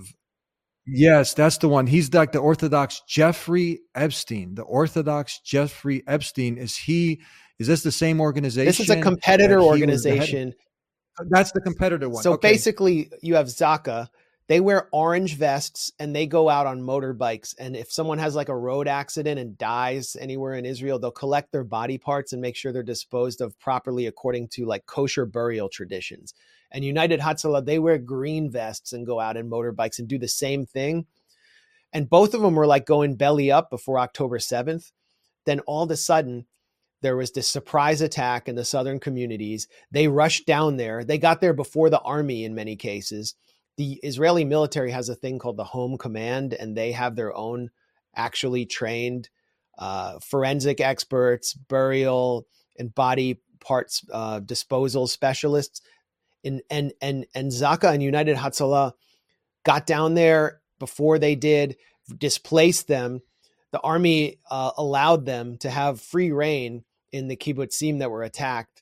Yes, that's the one. He's like the Orthodox Jeffrey Epstein. The Orthodox Jeffrey Epstein. Is he? Is this the same organization? This is a competitor that he was the head- organization. That's the competitor one. So Okay. basically, you have Zaka. They wear orange vests and they go out on motorbikes. And if someone has like a road accident and dies anywhere in Israel, they'll collect their body parts and make sure they're disposed of properly according to like kosher burial traditions. And United Hatzalah, they wear green vests and go out in motorbikes and do the same thing. And both of them were like going belly up before October seventh. Then all of a sudden, there was this surprise attack in the southern communities. They rushed down there. They got there before the army in many cases. The Israeli military has a thing called the Home Command, and they have their own actually trained uh, forensic experts, burial and body parts uh, disposal specialists. And, and, and, and Zaka and United Hatzalah got down there before they did, displaced them. The army uh, allowed them to have free reign in the kibbutzim that were attacked.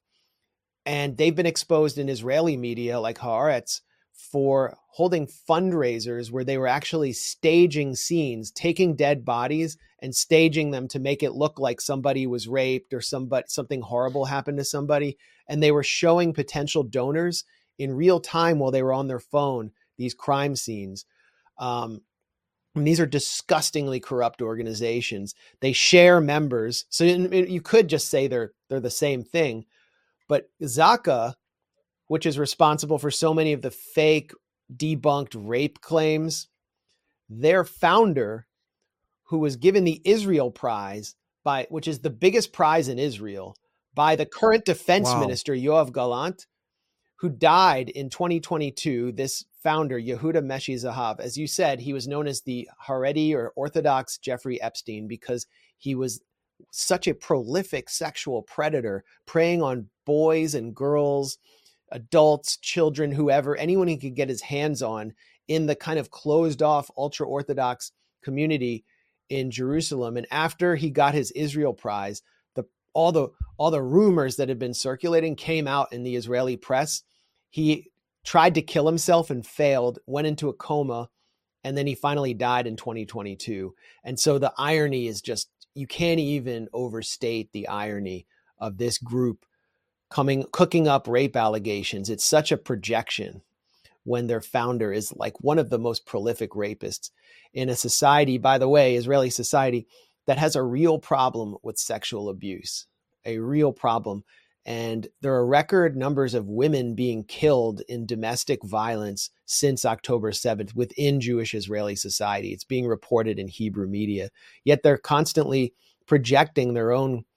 And they've been exposed in Israeli media like Haaretz for holding fundraisers where they were actually staging scenes, taking dead bodies and staging them to make it look like somebody was raped or somebody, something horrible happened to somebody. And they were showing potential donors in real time while they were on their phone, these crime scenes. Um, and these are disgustingly corrupt organizations. They share members. So you could just say they're, they're the same thing. But Zaka, which is responsible for so many of the fake debunked rape claims, their founder, who was given the Israel Prize, by which is the biggest prize in Israel, by the current defense Wow. minister, Yoav Gallant, who died in twenty twenty-two, this founder, Yehuda Meshi Zahav, as you said, he was known as the Haredi or Orthodox Jeffrey Epstein because he was such a prolific sexual predator, preying on boys and girls, adults, children, whoever, anyone he could get his hands on in the kind of closed off ultra-Orthodox community in Jerusalem. And after he got his Israel Prize, the all the all the rumors that had been circulating came out in the Israeli press. He tried to kill himself and failed, went into a coma, and then he finally died in twenty twenty-two. And so the irony is just, you can't even overstate the irony of this group coming, cooking up rape allegations. It's such a projection when their founder is like one of the most prolific rapists in a society, by the way, Israeli society, that has a real problem with sexual abuse, a real problem. And there are record numbers of women being killed in domestic violence since October seventh within Jewish Israeli society. It's being reported in Hebrew media, yet they're constantly projecting their own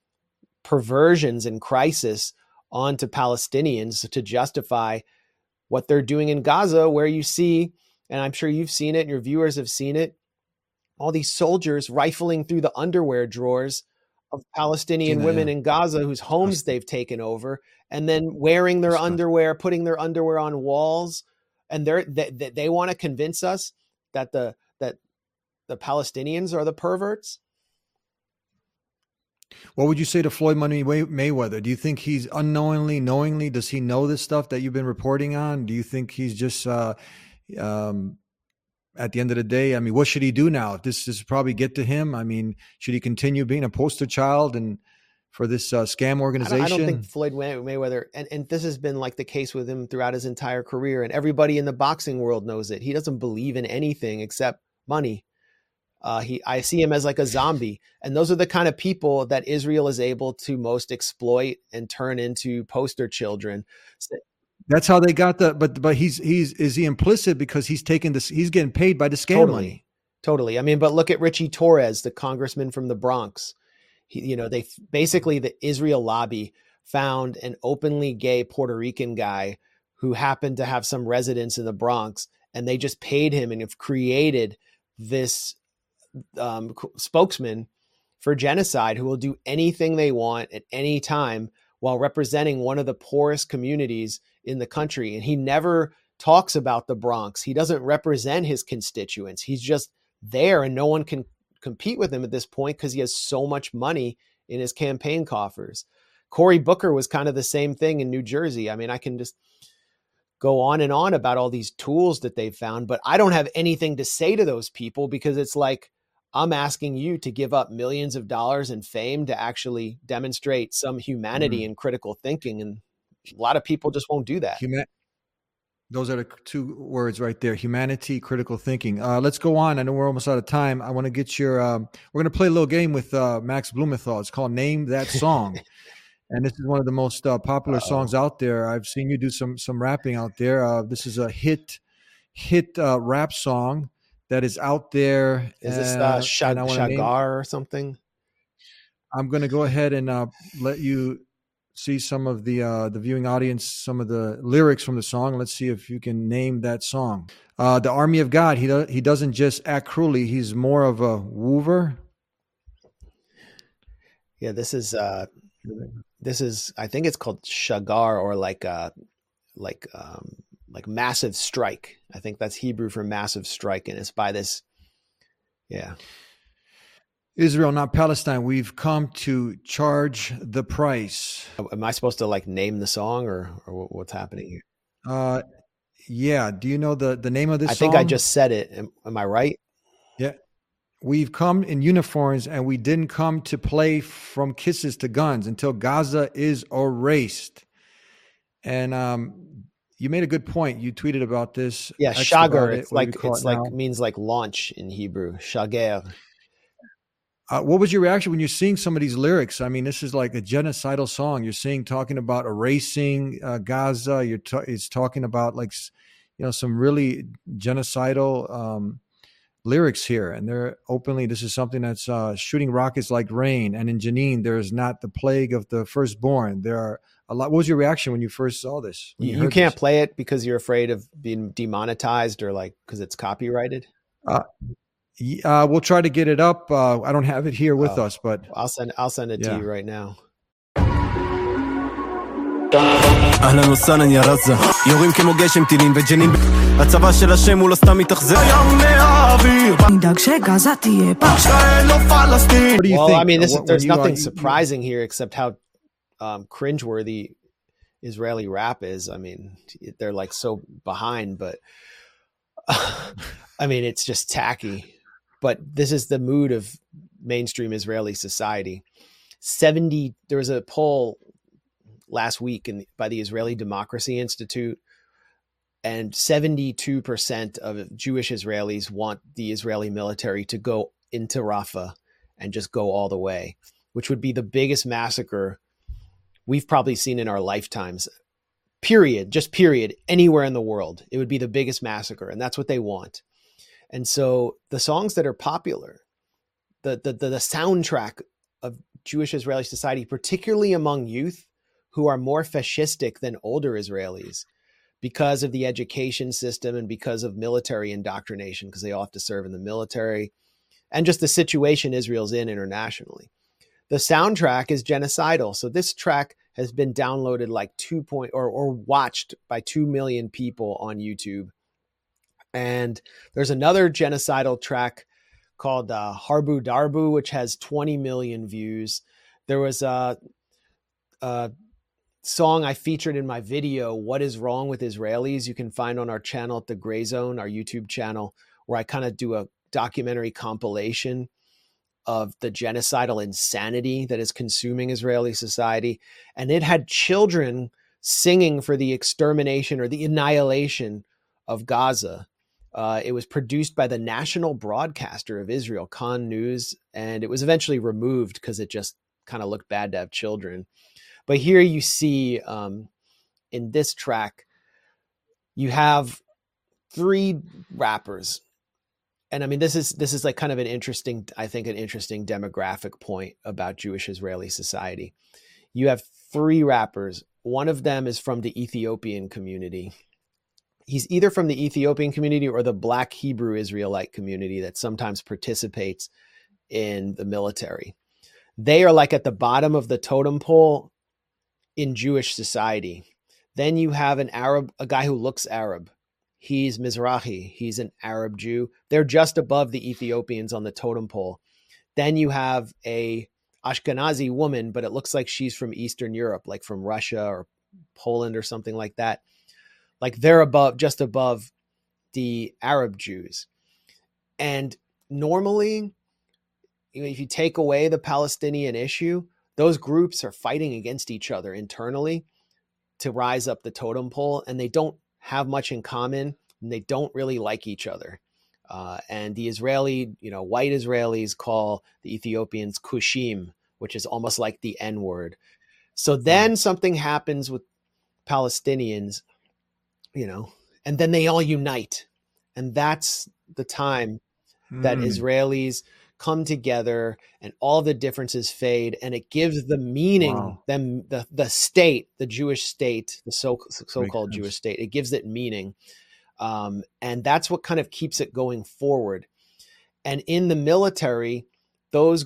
perversions and crisis onto Palestinians to justify what they're doing in Gaza, where you see, and I'm sure you've seen it and your viewers have seen it, all these soldiers rifling through the underwear drawers of Palestinian Yeah, women yeah. in Gaza whose homes they've taken over, and then wearing their underwear, putting their underwear on walls. And they're, they, they, they want to convince us that the, that the Palestinians are the perverts. What would you say to Floyd Money Mayweather? Do you think he's unknowingly, knowingly, does he know this stuff that you've been reporting on? Do you think he's just, uh, um, at the end of the day, I mean, what should he do now? If this is probably get to him, I mean, should he continue being a poster child and for this uh, scam organization? I don't, I don't think Floyd May- Mayweather, and, and this has been like the case with him throughout his entire career, and everybody in the boxing world knows it. He doesn't believe in anything except money. Uh, he, I see him as like a zombie, and those are the kind of people that Israel is able to most exploit and turn into poster children. So, That's how they got the, but but he's he's is he implicit because he's taking this, he's getting paid by the scam totally, money. Totally. I mean, but look at Richie Torres, the congressman from the Bronx. He, you know, they basically the Israel lobby found an openly gay Puerto Rican guy who happened to have some residence in the Bronx, and they just paid him and have created this um, spokesman for genocide who will do anything they want at any time while representing one of the poorest communities in the country. And he never talks about the Bronx. He doesn't represent his constituents. He's just there, and no one can compete with him at this point because he has so much money in his campaign coffers. Cory Booker was kind of the same thing in New Jersey. I mean, I can just go on and on about all these tools that they've found, but I don't have anything to say to those people because it's like, I'm asking you to give up millions of dollars in fame to actually demonstrate some humanity mm-hmm. and critical thinking. And a lot of people just won't do that. Human- Those are the two words right there. Humanity, critical thinking. Uh, let's go on. I know we're almost out of time. I want to get your, um, we're going to play a little game with uh, Max Blumenthal. It's called Name That Song. And this is one of the most uh, popular Uh-oh. songs out there. I've seen you do some, some rapping out there. Uh, this is a hit, hit uh, rap song that is out there. Is this uh, Shag- Shagar or something? I'm going to go ahead and uh, let you see some of the uh, the viewing audience, some of the lyrics from the song. Let's see if you can name that song. Uh, the Army of God. He do- he doesn't just act cruelly. He's more of a woover. Yeah, this is uh, this is. I think it's called Shagar, or like uh, like um, like massive strike. I think that's Hebrew for massive strike, and it's by this. Yeah. Israel, not Palestine. We've come to charge the price. Am I supposed to like name the song, or, or what's happening here? Uh, yeah. Do you know the, the name of this I song? think I just said it. Am, am I right? Yeah. We've come in uniforms, and we didn't come to play from kisses to guns until Gaza is erased. And um, you made a good point. You tweeted about this. Yeah, Shagar. It. It's like it's it like now? means like launch in Hebrew. Shagar. Uh, what was your reaction when you're seeing some of these lyrics? I mean, this is like a genocidal song. You're seeing talking about erasing uh, Gaza. You're ta- it's talking about like, you know, some really genocidal um, lyrics here, and they're openly. This is something that's uh, shooting rockets like rain. And in Jenin, there is not the plague of the firstborn. There are a lot. What was your reaction when you first saw this? You, you you can't this? play it because you're afraid of being demonetized, or like because it's copyrighted. Uh, Uh, we'll try to get it up. Uh, I don't have it here with oh, us, but I'll send I'll send it yeah. to you right now. אהלן וסהלן יא רזה יורים כמו גשם טילים וג'נין הצבא של השם הוא לא סתם מתאכזר ים מהאוויר נדאג שגזה תהיה פעם ישראל לא פלסטין. Well, I mean, this, there's nothing surprising here except how um, cringeworthy Israeli rap is. I mean, they're like so behind, but I mean, it's just tacky. But this is the mood of mainstream Israeli society. seventy There was a poll last week in, by the Israeli Democracy Institute, and seventy-two percent of Jewish Israelis want the Israeli military to go into Rafah and just go all the way, which would be the biggest massacre we've probably seen in our lifetimes. Period. Just period. Anywhere in the world. It would be the biggest massacre, and that's what they want. And so the songs that are popular, the, the, the, the soundtrack of Jewish Israeli society, particularly among youth who are more fascistic than older Israelis because of the education system and because of military indoctrination, because they all have to serve in the military, and just the situation Israel's in internationally. The soundtrack is genocidal. So this track has been downloaded like two point or, or watched by two million people on YouTube. And there's another genocidal track called uh, Harbu Darbu, which has twenty million views. There was a, a song I featured in my video, What is Wrong with Israelis? You can find on our channel at the Gray Zone, our YouTube channel, where I kind of do a documentary compilation of the genocidal insanity that is consuming Israeli society. And it had children singing for the extermination or the annihilation of Gaza. Uh, it was produced by the national broadcaster of Israel, Khan News, and it was eventually removed because it just kind of looked bad to have children. But here you see um, in this track, you have three rappers. And I mean, this is this is like kind of an interesting, I think, an interesting demographic point about Jewish Israeli society. You have three rappers one of them is from the Ethiopian community. He's either from the Ethiopian community or the Black Hebrew Israelite community that sometimes participates in the military. They are like at the bottom of the totem pole in Jewish society. Then you have an Arab, a guy who looks Arab. He's Mizrahi. He's an Arab Jew. They're just above the Ethiopians on the totem pole. Then you have a Ashkenazi woman, but it looks like she's from Eastern Europe, like from Russia or Poland or something like that. Like they're above, just above the Arab Jews. And normally, you know, if you take away the Palestinian issue, those groups are fighting against each other internally to rise up the totem pole, and they don't have much in common, and they don't really like each other. Uh, and the Israeli, you know, white Israelis call the Ethiopians Kushim, which is almost like the N word. So then something happens with Palestinians, you know, and then they all unite. And that's the time that Mm. Israelis come together and all the differences fade, and it gives the meaning, Wow. them the the state, the Jewish state, the so so-called sense. Jewish state. It gives it meaning, um, and that's what kind of keeps it going forward. And in the military, those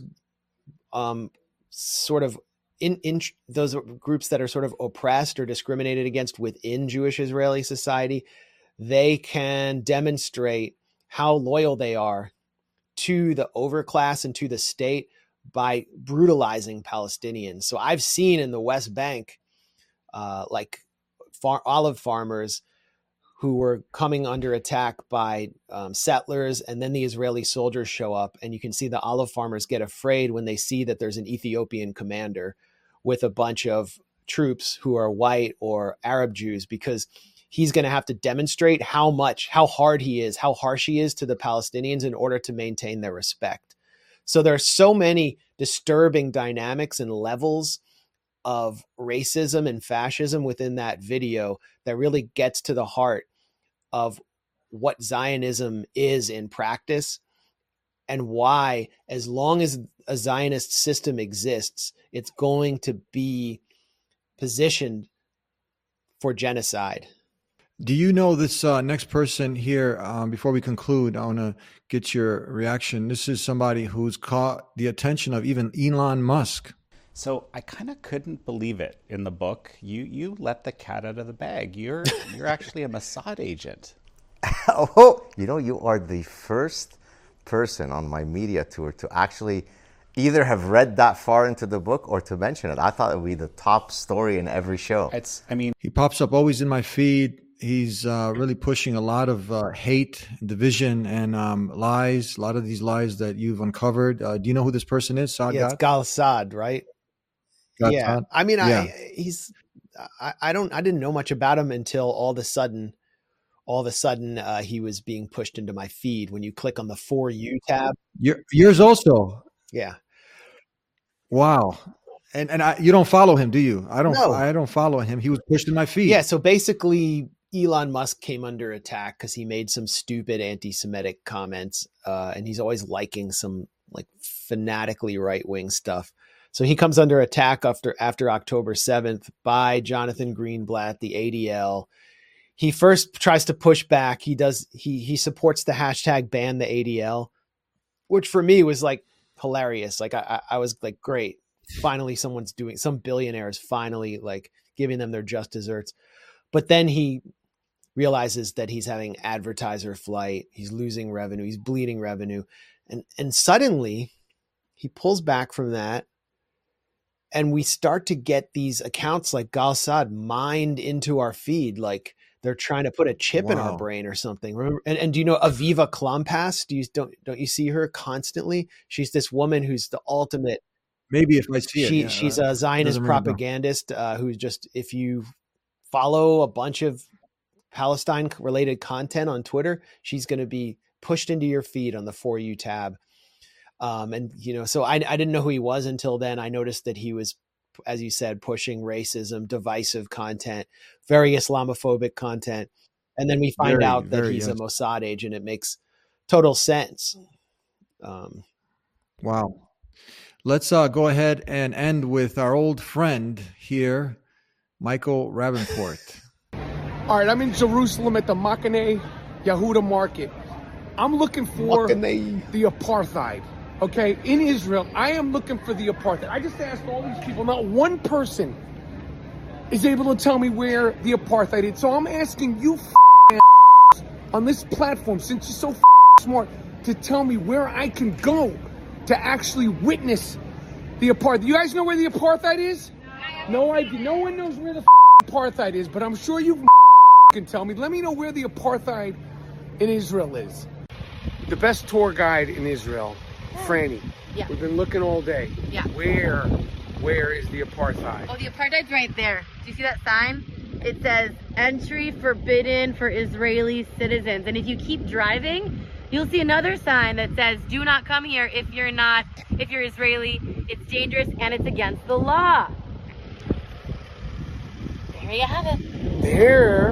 um, sort of in, in those groups that are sort of oppressed or discriminated against within Jewish Israeli society, they can demonstrate how loyal they are to the overclass and to the state by brutalizing Palestinians. So I've seen in the West Bank, uh, like far, olive farmers who were coming under attack by um, settlers, and then the Israeli soldiers show up, and you can see the olive farmers get afraid when they see that there's an Ethiopian commander with a bunch of troops who are white or Arab Jews, because he's going to have to demonstrate how much, how hard he is, how harsh he is to the Palestinians in order to maintain their respect. So there are so many disturbing dynamics and levels of racism and fascism within that video that really gets to the heart of what Zionism is in practice, and why, as long as a Zionist system exists, it's going to be positioned for genocide. Do you know this uh, next person here? Um, before we conclude, I want to get your reaction. This is somebody who's caught the attention of even Elon Musk. So I kind of couldn't believe it in the book. You you let the cat out of the bag. You're you're actually a Mossad agent. Oh, you know, you are the first person on my media tour to actually either have read that far into the book or to mention it. I thought it would be the top story in every show. It's, I mean, He pops up always in my feed. He's uh, really pushing a lot of uh, hate, division, and um, lies. A lot of these lies that you've uncovered. Uh, do you know who this person is? Saad Yeah, it's Gat? Gal Saad, right? Gal yeah, Saad? I mean, Yeah. I he's I, I don't I didn't know much about him until all of a sudden, all of a sudden uh, he was being pushed into my feed. When you click on the For You tab, Your, yours also. yeah, Wow. And and I, you don't follow him, do you? I don't. No. I don't follow him. He was pushed in my feed. yeah. So basically, Elon Musk came under attack because he made some stupid anti-Semitic comments, uh, and he's always liking some like fanatically right-wing stuff. So he comes under attack after after October seventh by Jonathan Greenblatt, the A D L. He first tries to push back. He does. He he supports the hashtag ban the A D L, which for me was like hilarious. Like I I was like, great. Finally, someone's doing, some billionaires finally like giving them their just desserts. But then he realizes that he's having advertiser flight. He's losing revenue. He's bleeding revenue. And, and suddenly he pulls back from that. And we start to get these accounts like Gal Saad mined into our feed. Like they're trying to put a chip in our Wow. brain or something. Remember? And, and do you know Aviva Klampas? Do you don't, don't you see her constantly? She's this woman who's the ultimate, Maybe if I see it. she yeah, she's uh, a Zionist doesn't ring a bell. propagandist uh, who's just, if you follow a bunch of Palestine related content on Twitter, she's going to be pushed into your feed on the For You tab. Um, and you know, so I I didn't know who he was until then. I noticed that he was, as you said, pushing racism, divisive content, very Islamophobic content, and then we find Very, out that very, he's a yes. Mossad agent. It makes total sense. Um, Wow. Let's uh, go ahead and end with our old friend here, Michael Rappaport. All right, I'm in Jerusalem at the Machane Yehuda market. I'm looking for Machane. the apartheid, okay, in Israel. I am looking for the apartheid. I just asked all these people. Not one person is able to tell me where the apartheid is. So I'm asking you f- on this platform, since you're so f- smart, to tell me where I can go to actually witness the apartheid. You guys know where the apartheid is? No idea. No one knows where the f- apartheid is, but I'm sure you f- can tell me. Let me know where the apartheid in Israel is. The best tour guide in Israel, Franny. Yeah. We've been looking all day. Yeah. Where, where is the apartheid? Oh, the apartheid's right there. Do you see that sign? It says entry forbidden for Israeli citizens. And if you keep driving, you'll see another sign that says do not come here if you're not, if you're Israeli. It's dangerous and it's against the law. There you have it. There,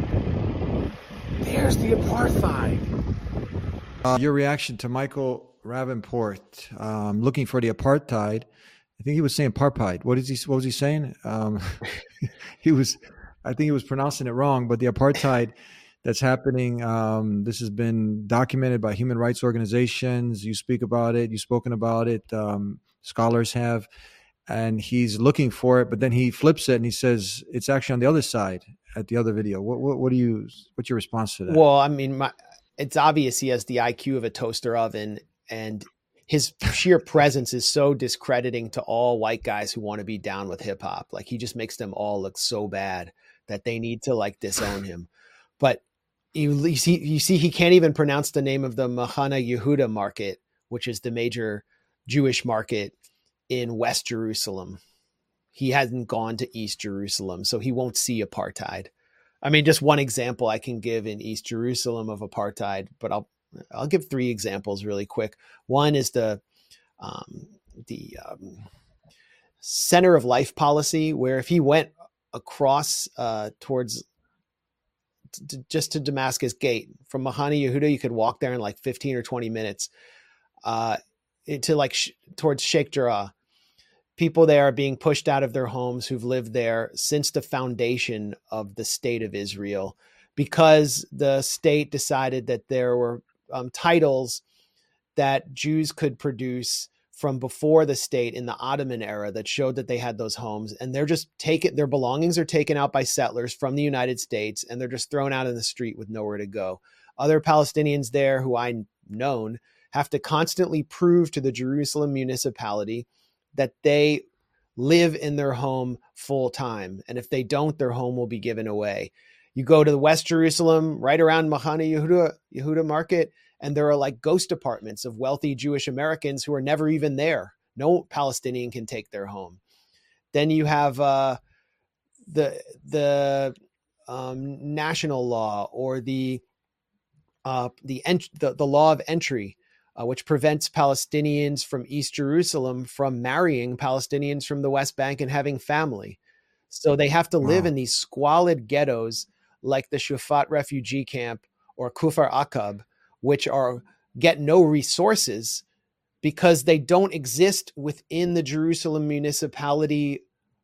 there's the apartheid. Uh, your reaction to Michael Rappaport um, looking for the apartheid. I think he was saying apartheid. What is he? What was he saying? Um, he was, I think he was pronouncing it wrong. But the apartheid that's happening. Um, this has been documented by human rights organizations. You speak about it. You've spoken about it. Um, scholars have, and he's looking for it. But then he flips it and he says it's actually on the other side at the other video. What what, what do you? What's your response to that? Well, I mean, my, it's obvious he has the I Q of a toaster oven, and his sheer presence is so discrediting to all white guys who want to be down with hip hop. Like, he just makes them all look so bad that they need to like disown him. But you, you see, you see, he can't even pronounce the name of the Machane Yehuda market, which is the major Jewish market in West Jerusalem. He hasn't gone to East Jerusalem, so he won't see apartheid. I mean, just one example I can give in East Jerusalem of apartheid, but I'll I'll give three examples really quick. One is the um, the um, Center of Life policy, where if he went across uh, towards t- just to Damascus Gate from Machane Yehuda, you could walk there in like fifteen or twenty minutes uh, to like sh- towards Sheikh Jarrah. People there are being pushed out of their homes who've lived there since the foundation of the state of Israel, because the state decided that there were um, titles that Jews could produce from before the state in the Ottoman era that showed that they had those homes, and they're just taken, their belongings are taken out by settlers from the United States, and they're just thrown out in the street with nowhere to go. Other Palestinians there who I known have to constantly prove to the Jerusalem municipality that they live in their home full time. And if they don't, their home will be given away. You go to the West Jerusalem, right around Machane Yehuda, Yehuda market, and there are like ghost apartments of wealthy Jewish Americans who are never even there. No Palestinian can take their home. Then you have uh, the the um, national law, or the uh, the, ent- the the law of entry, Uh, which prevents Palestinians from East Jerusalem from marrying Palestinians from the West Bank and having family. So they have to live Wow. in these squalid ghettos like the Shufat refugee camp or Kufar Aqab, which are get no resources because they don't exist within the Jerusalem municipality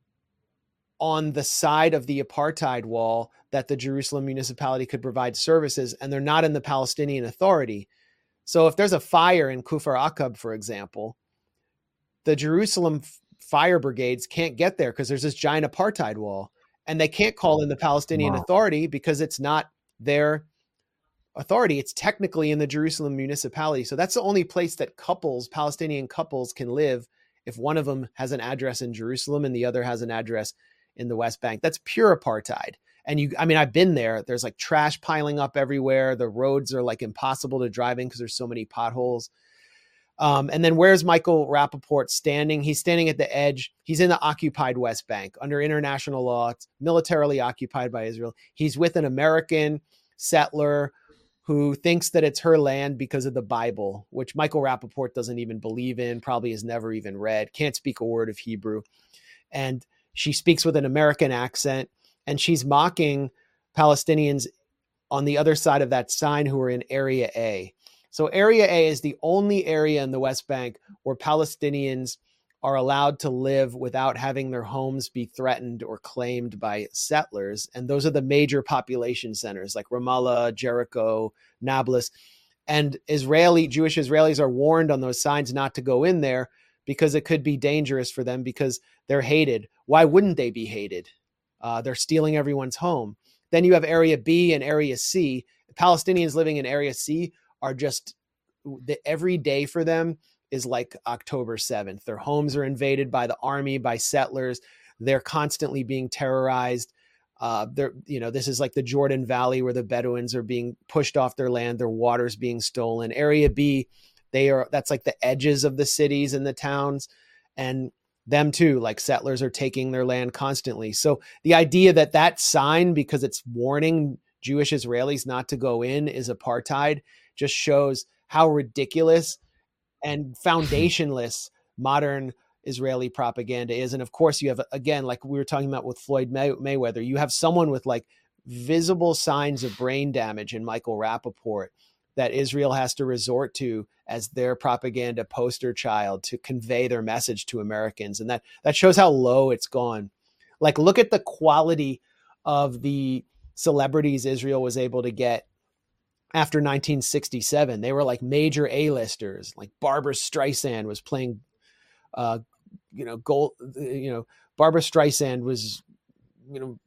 on the side of the apartheid wall that the Jerusalem municipality could provide services, and they're not in the Palestinian Authority. So if there's a fire in Kufar Aqab, for example, the Jerusalem fire brigades can't get there because there's this giant apartheid wall, and they can't call in the Palestinian Wow. Authority because it's not their authority. It's technically in the Jerusalem municipality. So that's the only place that couples, Palestinian couples, can live if one of them has an address in Jerusalem and the other has an address in the West Bank. That's pure apartheid. And you, I mean, I've been there. There's like trash piling up everywhere. The roads are like impossible to drive in because there's so many potholes. Um, and then where's Michael Rappaport standing? He's standing at the edge. He's in the occupied West Bank under international law. It's militarily occupied by Israel. He's with an American settler who thinks that it's her land because of the Bible, which Michael Rappaport doesn't even believe in, probably has never even read, can't speak a word of Hebrew. And she speaks with an American accent, and she's mocking Palestinians on the other side of that sign who are in Area A. So Area A is the only area in the West Bank where Palestinians are allowed to live without having their homes be threatened or claimed by settlers. And those are the major population centers like Ramallah, Jericho, Nablus. And Israeli, Jewish Israelis are warned on those signs not to go in there because it could be dangerous for them because they're hated. Why wouldn't they be hated? Uh, they're stealing everyone's home. Then you have Area B and Area C. Palestinians living in Area C are just, the, every day for them is like October seventh. Their homes are invaded by the army, by settlers. They're constantly being terrorized. Uh, they're, you know, this is like the Jordan Valley where the Bedouins are being pushed off their land. Their water's being stolen. Area B, they are, that's like the edges of the cities and the towns. And them too, like settlers are taking their land constantly. So the idea that that sign, because it's warning Jewish Israelis not to go in, is apartheid, just shows how ridiculous and foundationless modern Israeli propaganda is. And of course you have, again, like we were talking about with Floyd May- Mayweather, you have someone with like visible signs of brain damage in Michael Rappaport that Israel has to resort to as their propaganda poster child to convey their message to Americans. And that, that shows how low it's gone. Like, look at the quality of the celebrities Israel was able to get after nineteen sixty-seven. They were like major A-listers, like Barbara Streisand was playing, uh, you know, gold, you know, Barbara Streisand was, you know,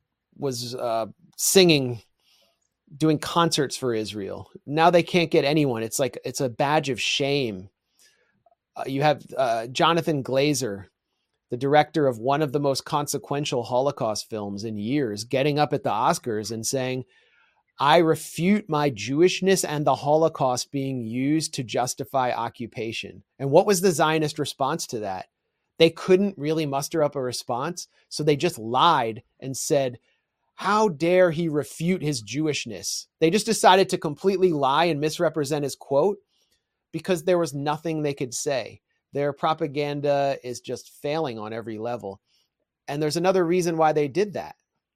was uh, singing, doing concerts for Israel. Now they can't get anyone. It's like, it's a badge of shame. Uh, you have uh, Jonathan Glazer, the director of one of the most consequential Holocaust films in years, getting up at the Oscars and saying, I refute my Jewishness and the Holocaust being used to justify occupation. And what was the Zionist response to that? They couldn't really muster up a response. So they just lied and said, how dare he refute his Jewishness? They just decided to completely lie and misrepresent his quote because there was nothing they could say. Their propaganda is just failing on every level. And there's another reason why they did that,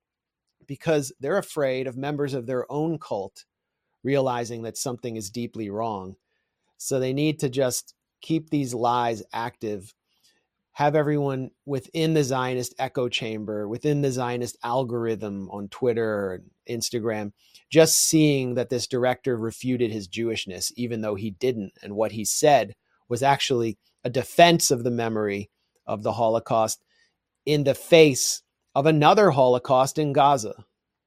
because they're afraid of members of their own cult realizing that something is deeply wrong. So they need to just keep these lies active, have everyone within the Zionist echo chamber, within the Zionist algorithm on Twitter and Instagram, just seeing that this director refuted his Jewishness, even though he didn't. And what he said was actually a defense of the memory of the Holocaust in the face of another Holocaust in Gaza.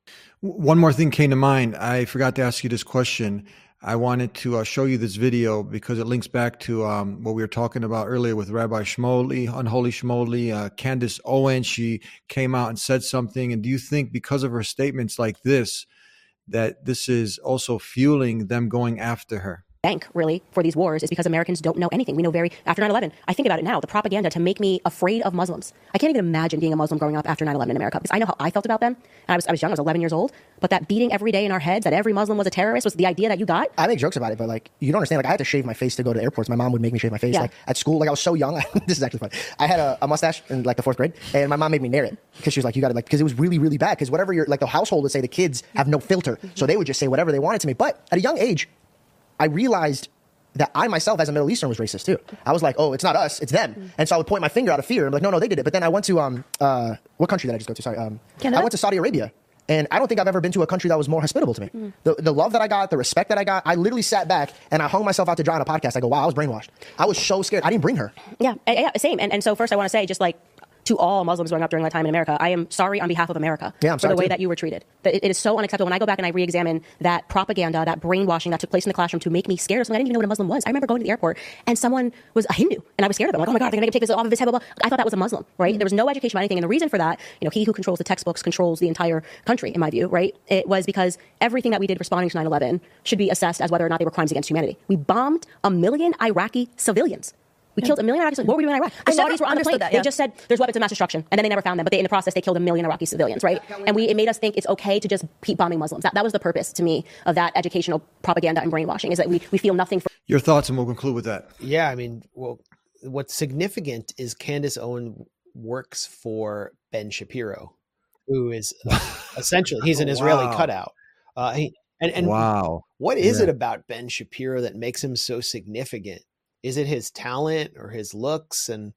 One more thing came to mind. I forgot to ask you this question. I wanted to uh, show you this video because it links back to um, what we were talking about earlier with Rabbi Shmuley, Unholy Shmuley, uh, Candace Owen. She came out and said something. And do you think because of her statements like this, that this is also fueling them going after her? Bank really for these wars is because Americans don't know anything. We know very, after nine eleven, I think about it now, the propaganda to make me afraid of Muslims. I can't even imagine being a Muslim growing up after nine eleven in America because I know how I felt about them. And I was, I was young, I was eleven years old, but that beating every day in our heads that every Muslim was a terrorist was the idea that you got. I make jokes about it, but like, you don't understand. Like, I had to shave my face to go to airports. My mom would make me shave my face. Yeah. Like at school, like I was so young. This is actually funny. I had a, a mustache in like the fourth grade and my mom made me nair it because she was like, you got to like, because it was really, really bad. Because whatever you're like, the household would say the kids have no filter. So they would just say whatever they wanted to me. But at a young age, I realized that I myself as a Middle Eastern was racist too. I was like, oh, it's not us, it's them. And so I would point my finger out of fear. I'm like, no, no, they did it. But then I went to, um, uh, what country did I just go to? Sorry. Um, I went to Saudi Arabia. And I don't think I've ever been to a country that was more hospitable to me. Mm. The, the love that I got, the respect that I got, I literally sat back and I hung myself out to dry on a podcast. I go, wow, I was brainwashed. I was so scared. I didn't bring her. Yeah, yeah, same. And, and so first I want to say just like, to all Muslims growing up during that time in America, I am sorry on behalf of America yeah, I'm for the way too. that you were treated. It, it is so unacceptable. When I go back and I re-examine that propaganda, that brainwashing that took place in the classroom to make me scared of something, I didn't even know what a Muslim was. I remember going to the airport and someone was a Hindu and I was scared of them. I'm like, oh my God, they're going to take this off of his head. Blah, blah. I thought that was a Muslim, right? Mm-hmm. There was no education about anything. And the reason for that, you know, he who controls the textbooks controls the entire country, in my view, right? It was because everything that we did responding to nine eleven should be assessed as whether or not they were crimes against humanity. We bombed a million Iraqi civilians. We yeah. killed a million Iraqis. What were we doing in Iraq? The I Saudis were on the plane. That, yeah. They just said there's weapons of mass destruction, and then they never found them. But they, in the process, they killed a million Iraqi civilians, right? And we it made us think it's okay to just keep bombing Muslims. That, that was the purpose to me of that educational propaganda and brainwashing, is that we, we feel nothing for. Your thoughts, and we'll conclude with that. Yeah, I mean, well, what's significant is Candace Owen works for Ben Shapiro, who is uh, essentially, he's an Israeli wow. cutout. Uh, he, and and wow. what is yeah. it about Ben Shapiro that makes him so significant? Is it his talent or his looks? And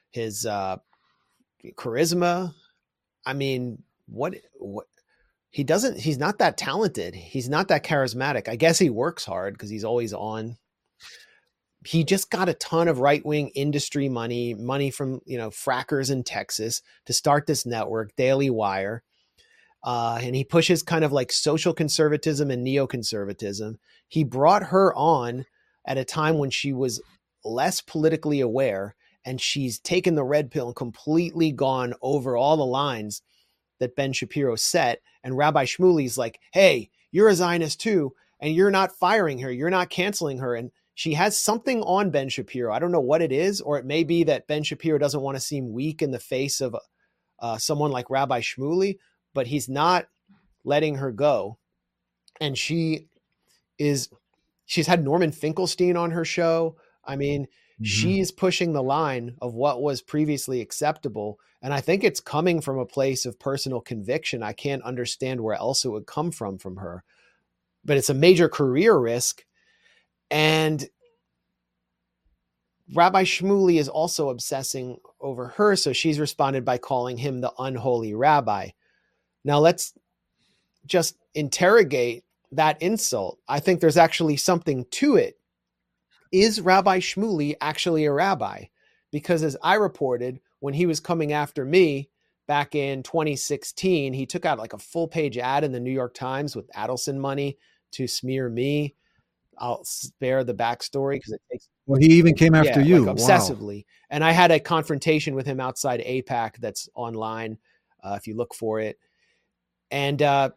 his uh, charisma. I mean, what, what he doesn't, he's not that talented. He's not that charismatic. I guess he works hard because he's always on. He just got a ton of right-wing industry money, money from, you know, frackers in Texas to start this network, Daily Wire. Uh, and he pushes kind of like social conservatism and neoconservatism. He brought her on at a time when she was less politically aware, and she's taken the red pill and completely gone over all the lines that Ben Shapiro set. And Rabbi Shmuley's like, hey, you're a Zionist too, and you're not firing her. You're not canceling her. And she has something on Ben Shapiro. I don't know what it is, or it may be that Ben Shapiro doesn't want to seem weak in the face of uh, someone like Rabbi Shmuley, but he's not letting her go. And she is, she's had Norman Finkelstein on her show. I mean, mm-hmm. she's pushing the line of what was previously acceptable. And I think it's coming from a place of personal conviction. I can't understand where else it would come from from her, but it's a major career risk. And Rabbi Shmuley is also obsessing over her. So she's responded by calling him the unholy rabbi. Now let's just interrogate that insult. I think there's actually something to it. Is Rabbi Shmuley actually a rabbi? Because as I reported, when he was coming after me back in twenty sixteen, he took out like a full page ad in the New York Times with Adelson money to smear me. I'll spare the backstory because it takes. Well, he even came after yeah, you like obsessively. Wow. And I had a confrontation with him outside AIPAC that's online uh, if you look for it. And uh,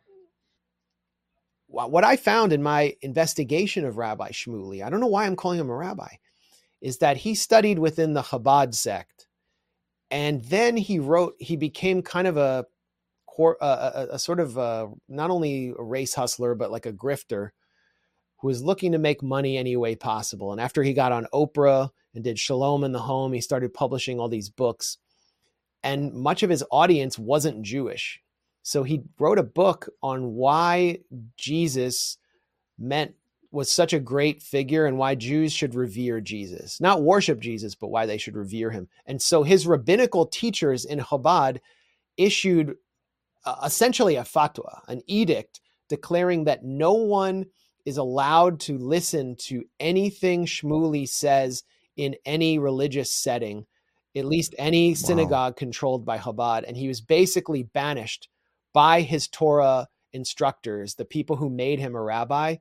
what I found in my investigation of Rabbi Shmuley, I don't know why I'm calling him a rabbi, is that he studied within the Chabad sect. And then he wrote, he became kind of a, a, a, a sort of a, not only a race hustler, but like a grifter who was looking to make money any way possible. And after he got on Oprah and did Shalom in the Home, he started publishing all these books. And much of his audience wasn't Jewish. So he wrote a book on why Jesus meant was such a great figure and why Jews should revere Jesus, not worship Jesus, but why they should revere him. And so his rabbinical teachers in Chabad issued uh, essentially a fatwa, an edict declaring that no one is allowed to listen to anything Shmuley says in any religious setting, at least any synagogue wow. controlled by Chabad. And he was basically banished by his Torah instructors, the people who made him a rabbi,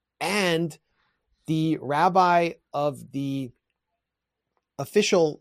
and the rabbi of the official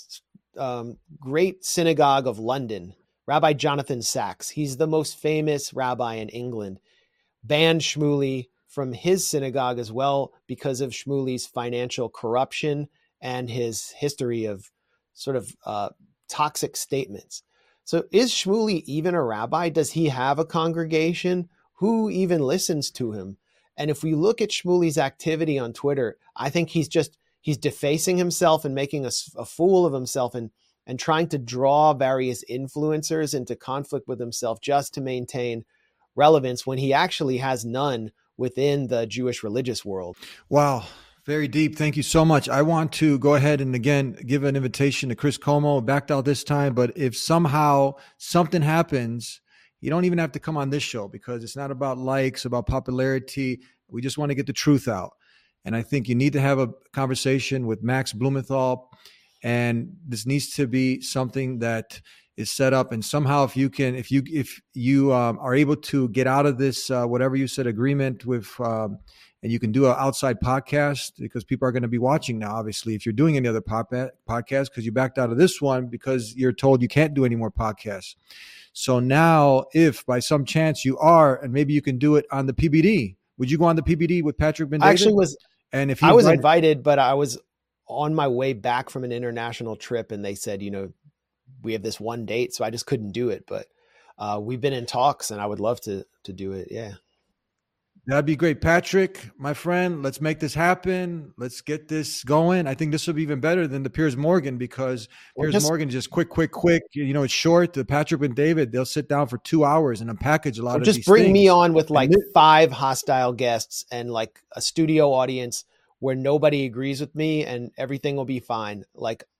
um, great synagogue of London, Rabbi Jonathan Sacks. He's the most famous rabbi in England, banned Shmuley from his synagogue as well because of Shmuley's financial corruption and his history of sort of uh, toxic statements. So is Shmuley even a rabbi? Does he have a congregation? Who even listens to him? And if we look at Shmuley's activity on Twitter, I think he's just, he's defacing himself and making a, a fool of himself and, and trying to draw various influencers into conflict with himself just to maintain relevance when he actually has none within the Jewish religious world. Wow. Very deep. Thank you so much. I want to go ahead and again, give an invitation to Chris Cuomo, backed out this time, but if somehow something happens, you don't even have to come on this show because it's not about likes, about popularity. We just want to get the truth out. And I think you need to have a conversation with Max Blumenthal, and this needs to be something that is set up. And somehow if you can, if you, if you um, are able to get out of this, uh, whatever you said, agreement with, um, and you can do an outside podcast because people are going to be watching now, obviously, if you're doing any other pop- podcast, because you backed out of this one because you're told you can't do any more podcasts. So now if by some chance you are, and maybe you can do it on the P B D, would you go on the P B D with Patrick Ben David? I actually was, and if he I was invited, invited, but I was on my way back from an international trip and they said, you know, we have this one date. So I just couldn't do it, but uh, we've been in talks and I would love to, to do it. Yeah. That'd be great. Patrick, my friend, let's make this happen. Let's get this going. I think this will be even better than the Piers Morgan because well, Piers just, Morgan is just quick, quick, quick. You know, it's short. The Patrick Ben David, they'll sit down for two hours and unpackage a lot of just these bring things. me on with like five hostile guests and like a studio audience where nobody agrees with me and everything will be fine. Like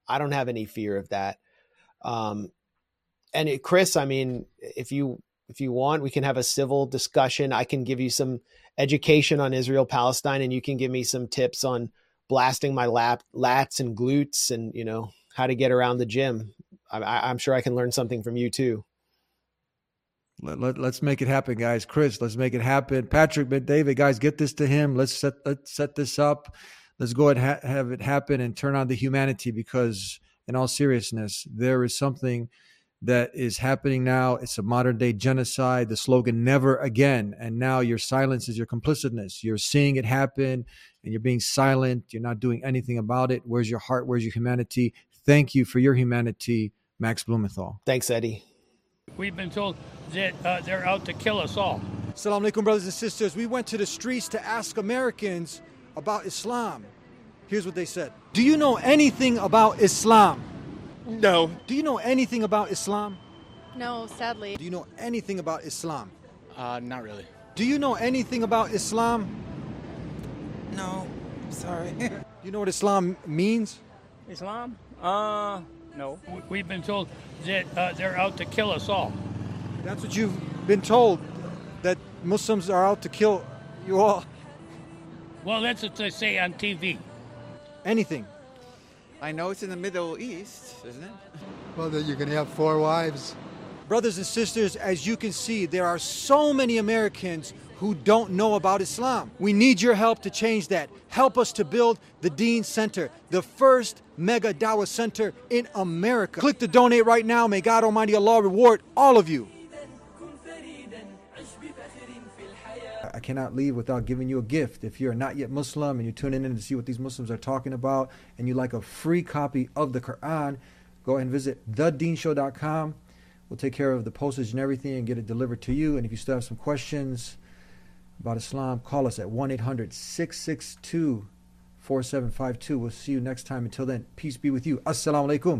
I don't have any fear of that. Um, and it, Chris, I mean, if you, if you want, we can have a civil discussion. I can give you some education on Israel, Palestine, and you can give me some tips on blasting my lap, lats and glutes and, you know, how to get around the gym. I, I, I'm sure I can learn something from you too. Let, let, let's make it happen, guys. Chris, let's make it happen. Patrick, but David, guys, get this to him. Let's set, let's set this up. Let's go ahead and ha- have it happen and turn on the humanity, because in all seriousness, there is something that is happening now. It's a modern day genocide. The slogan, never again. And now your silence is your complicitness. You're seeing it happen and you're being silent. You're not doing anything about it. Where's your heart? Where's your humanity? Thank you for your humanity, Max Blumenthal. Thanks, Eddie. We've been told that uh, they're out to kill us all. Assalamu alaikum, brothers and sisters. We went to the streets to ask Americans about Islam. Here's what they said. Do you know anything about Islam? No. Do you know anything about Islam? No, sadly. Do you know anything about Islam? Uh, not really. Do you know anything about Islam? No, sorry. You know what Islam means? Islam? Uh, no. We've been told that uh, they're out to kill us all. That's what you've been told, that Muslims are out to kill you all. Well, that's what they say on T V. Anything. I know it's in the Middle East, isn't it? Well, then you're going to have four wives. Brothers and sisters, as you can see, there are so many Americans who don't know about Islam. We need your help to change that. Help us to build the Deen Center, the first mega dawah center in America. Click to donate right now. May God Almighty Allah reward all of you. I cannot leave without giving you a gift. If you're not yet Muslim and you're tuning in to see what these Muslims are talking about and you like a free copy of the Quran, go ahead and visit the deen show dot com. We'll take care of the postage and everything and get it delivered to you. And if you still have some questions about Islam, call us at one eight hundred, six six two, four seven five two. We'll see you next time. Until then, peace be with you. Assalamu alaikum.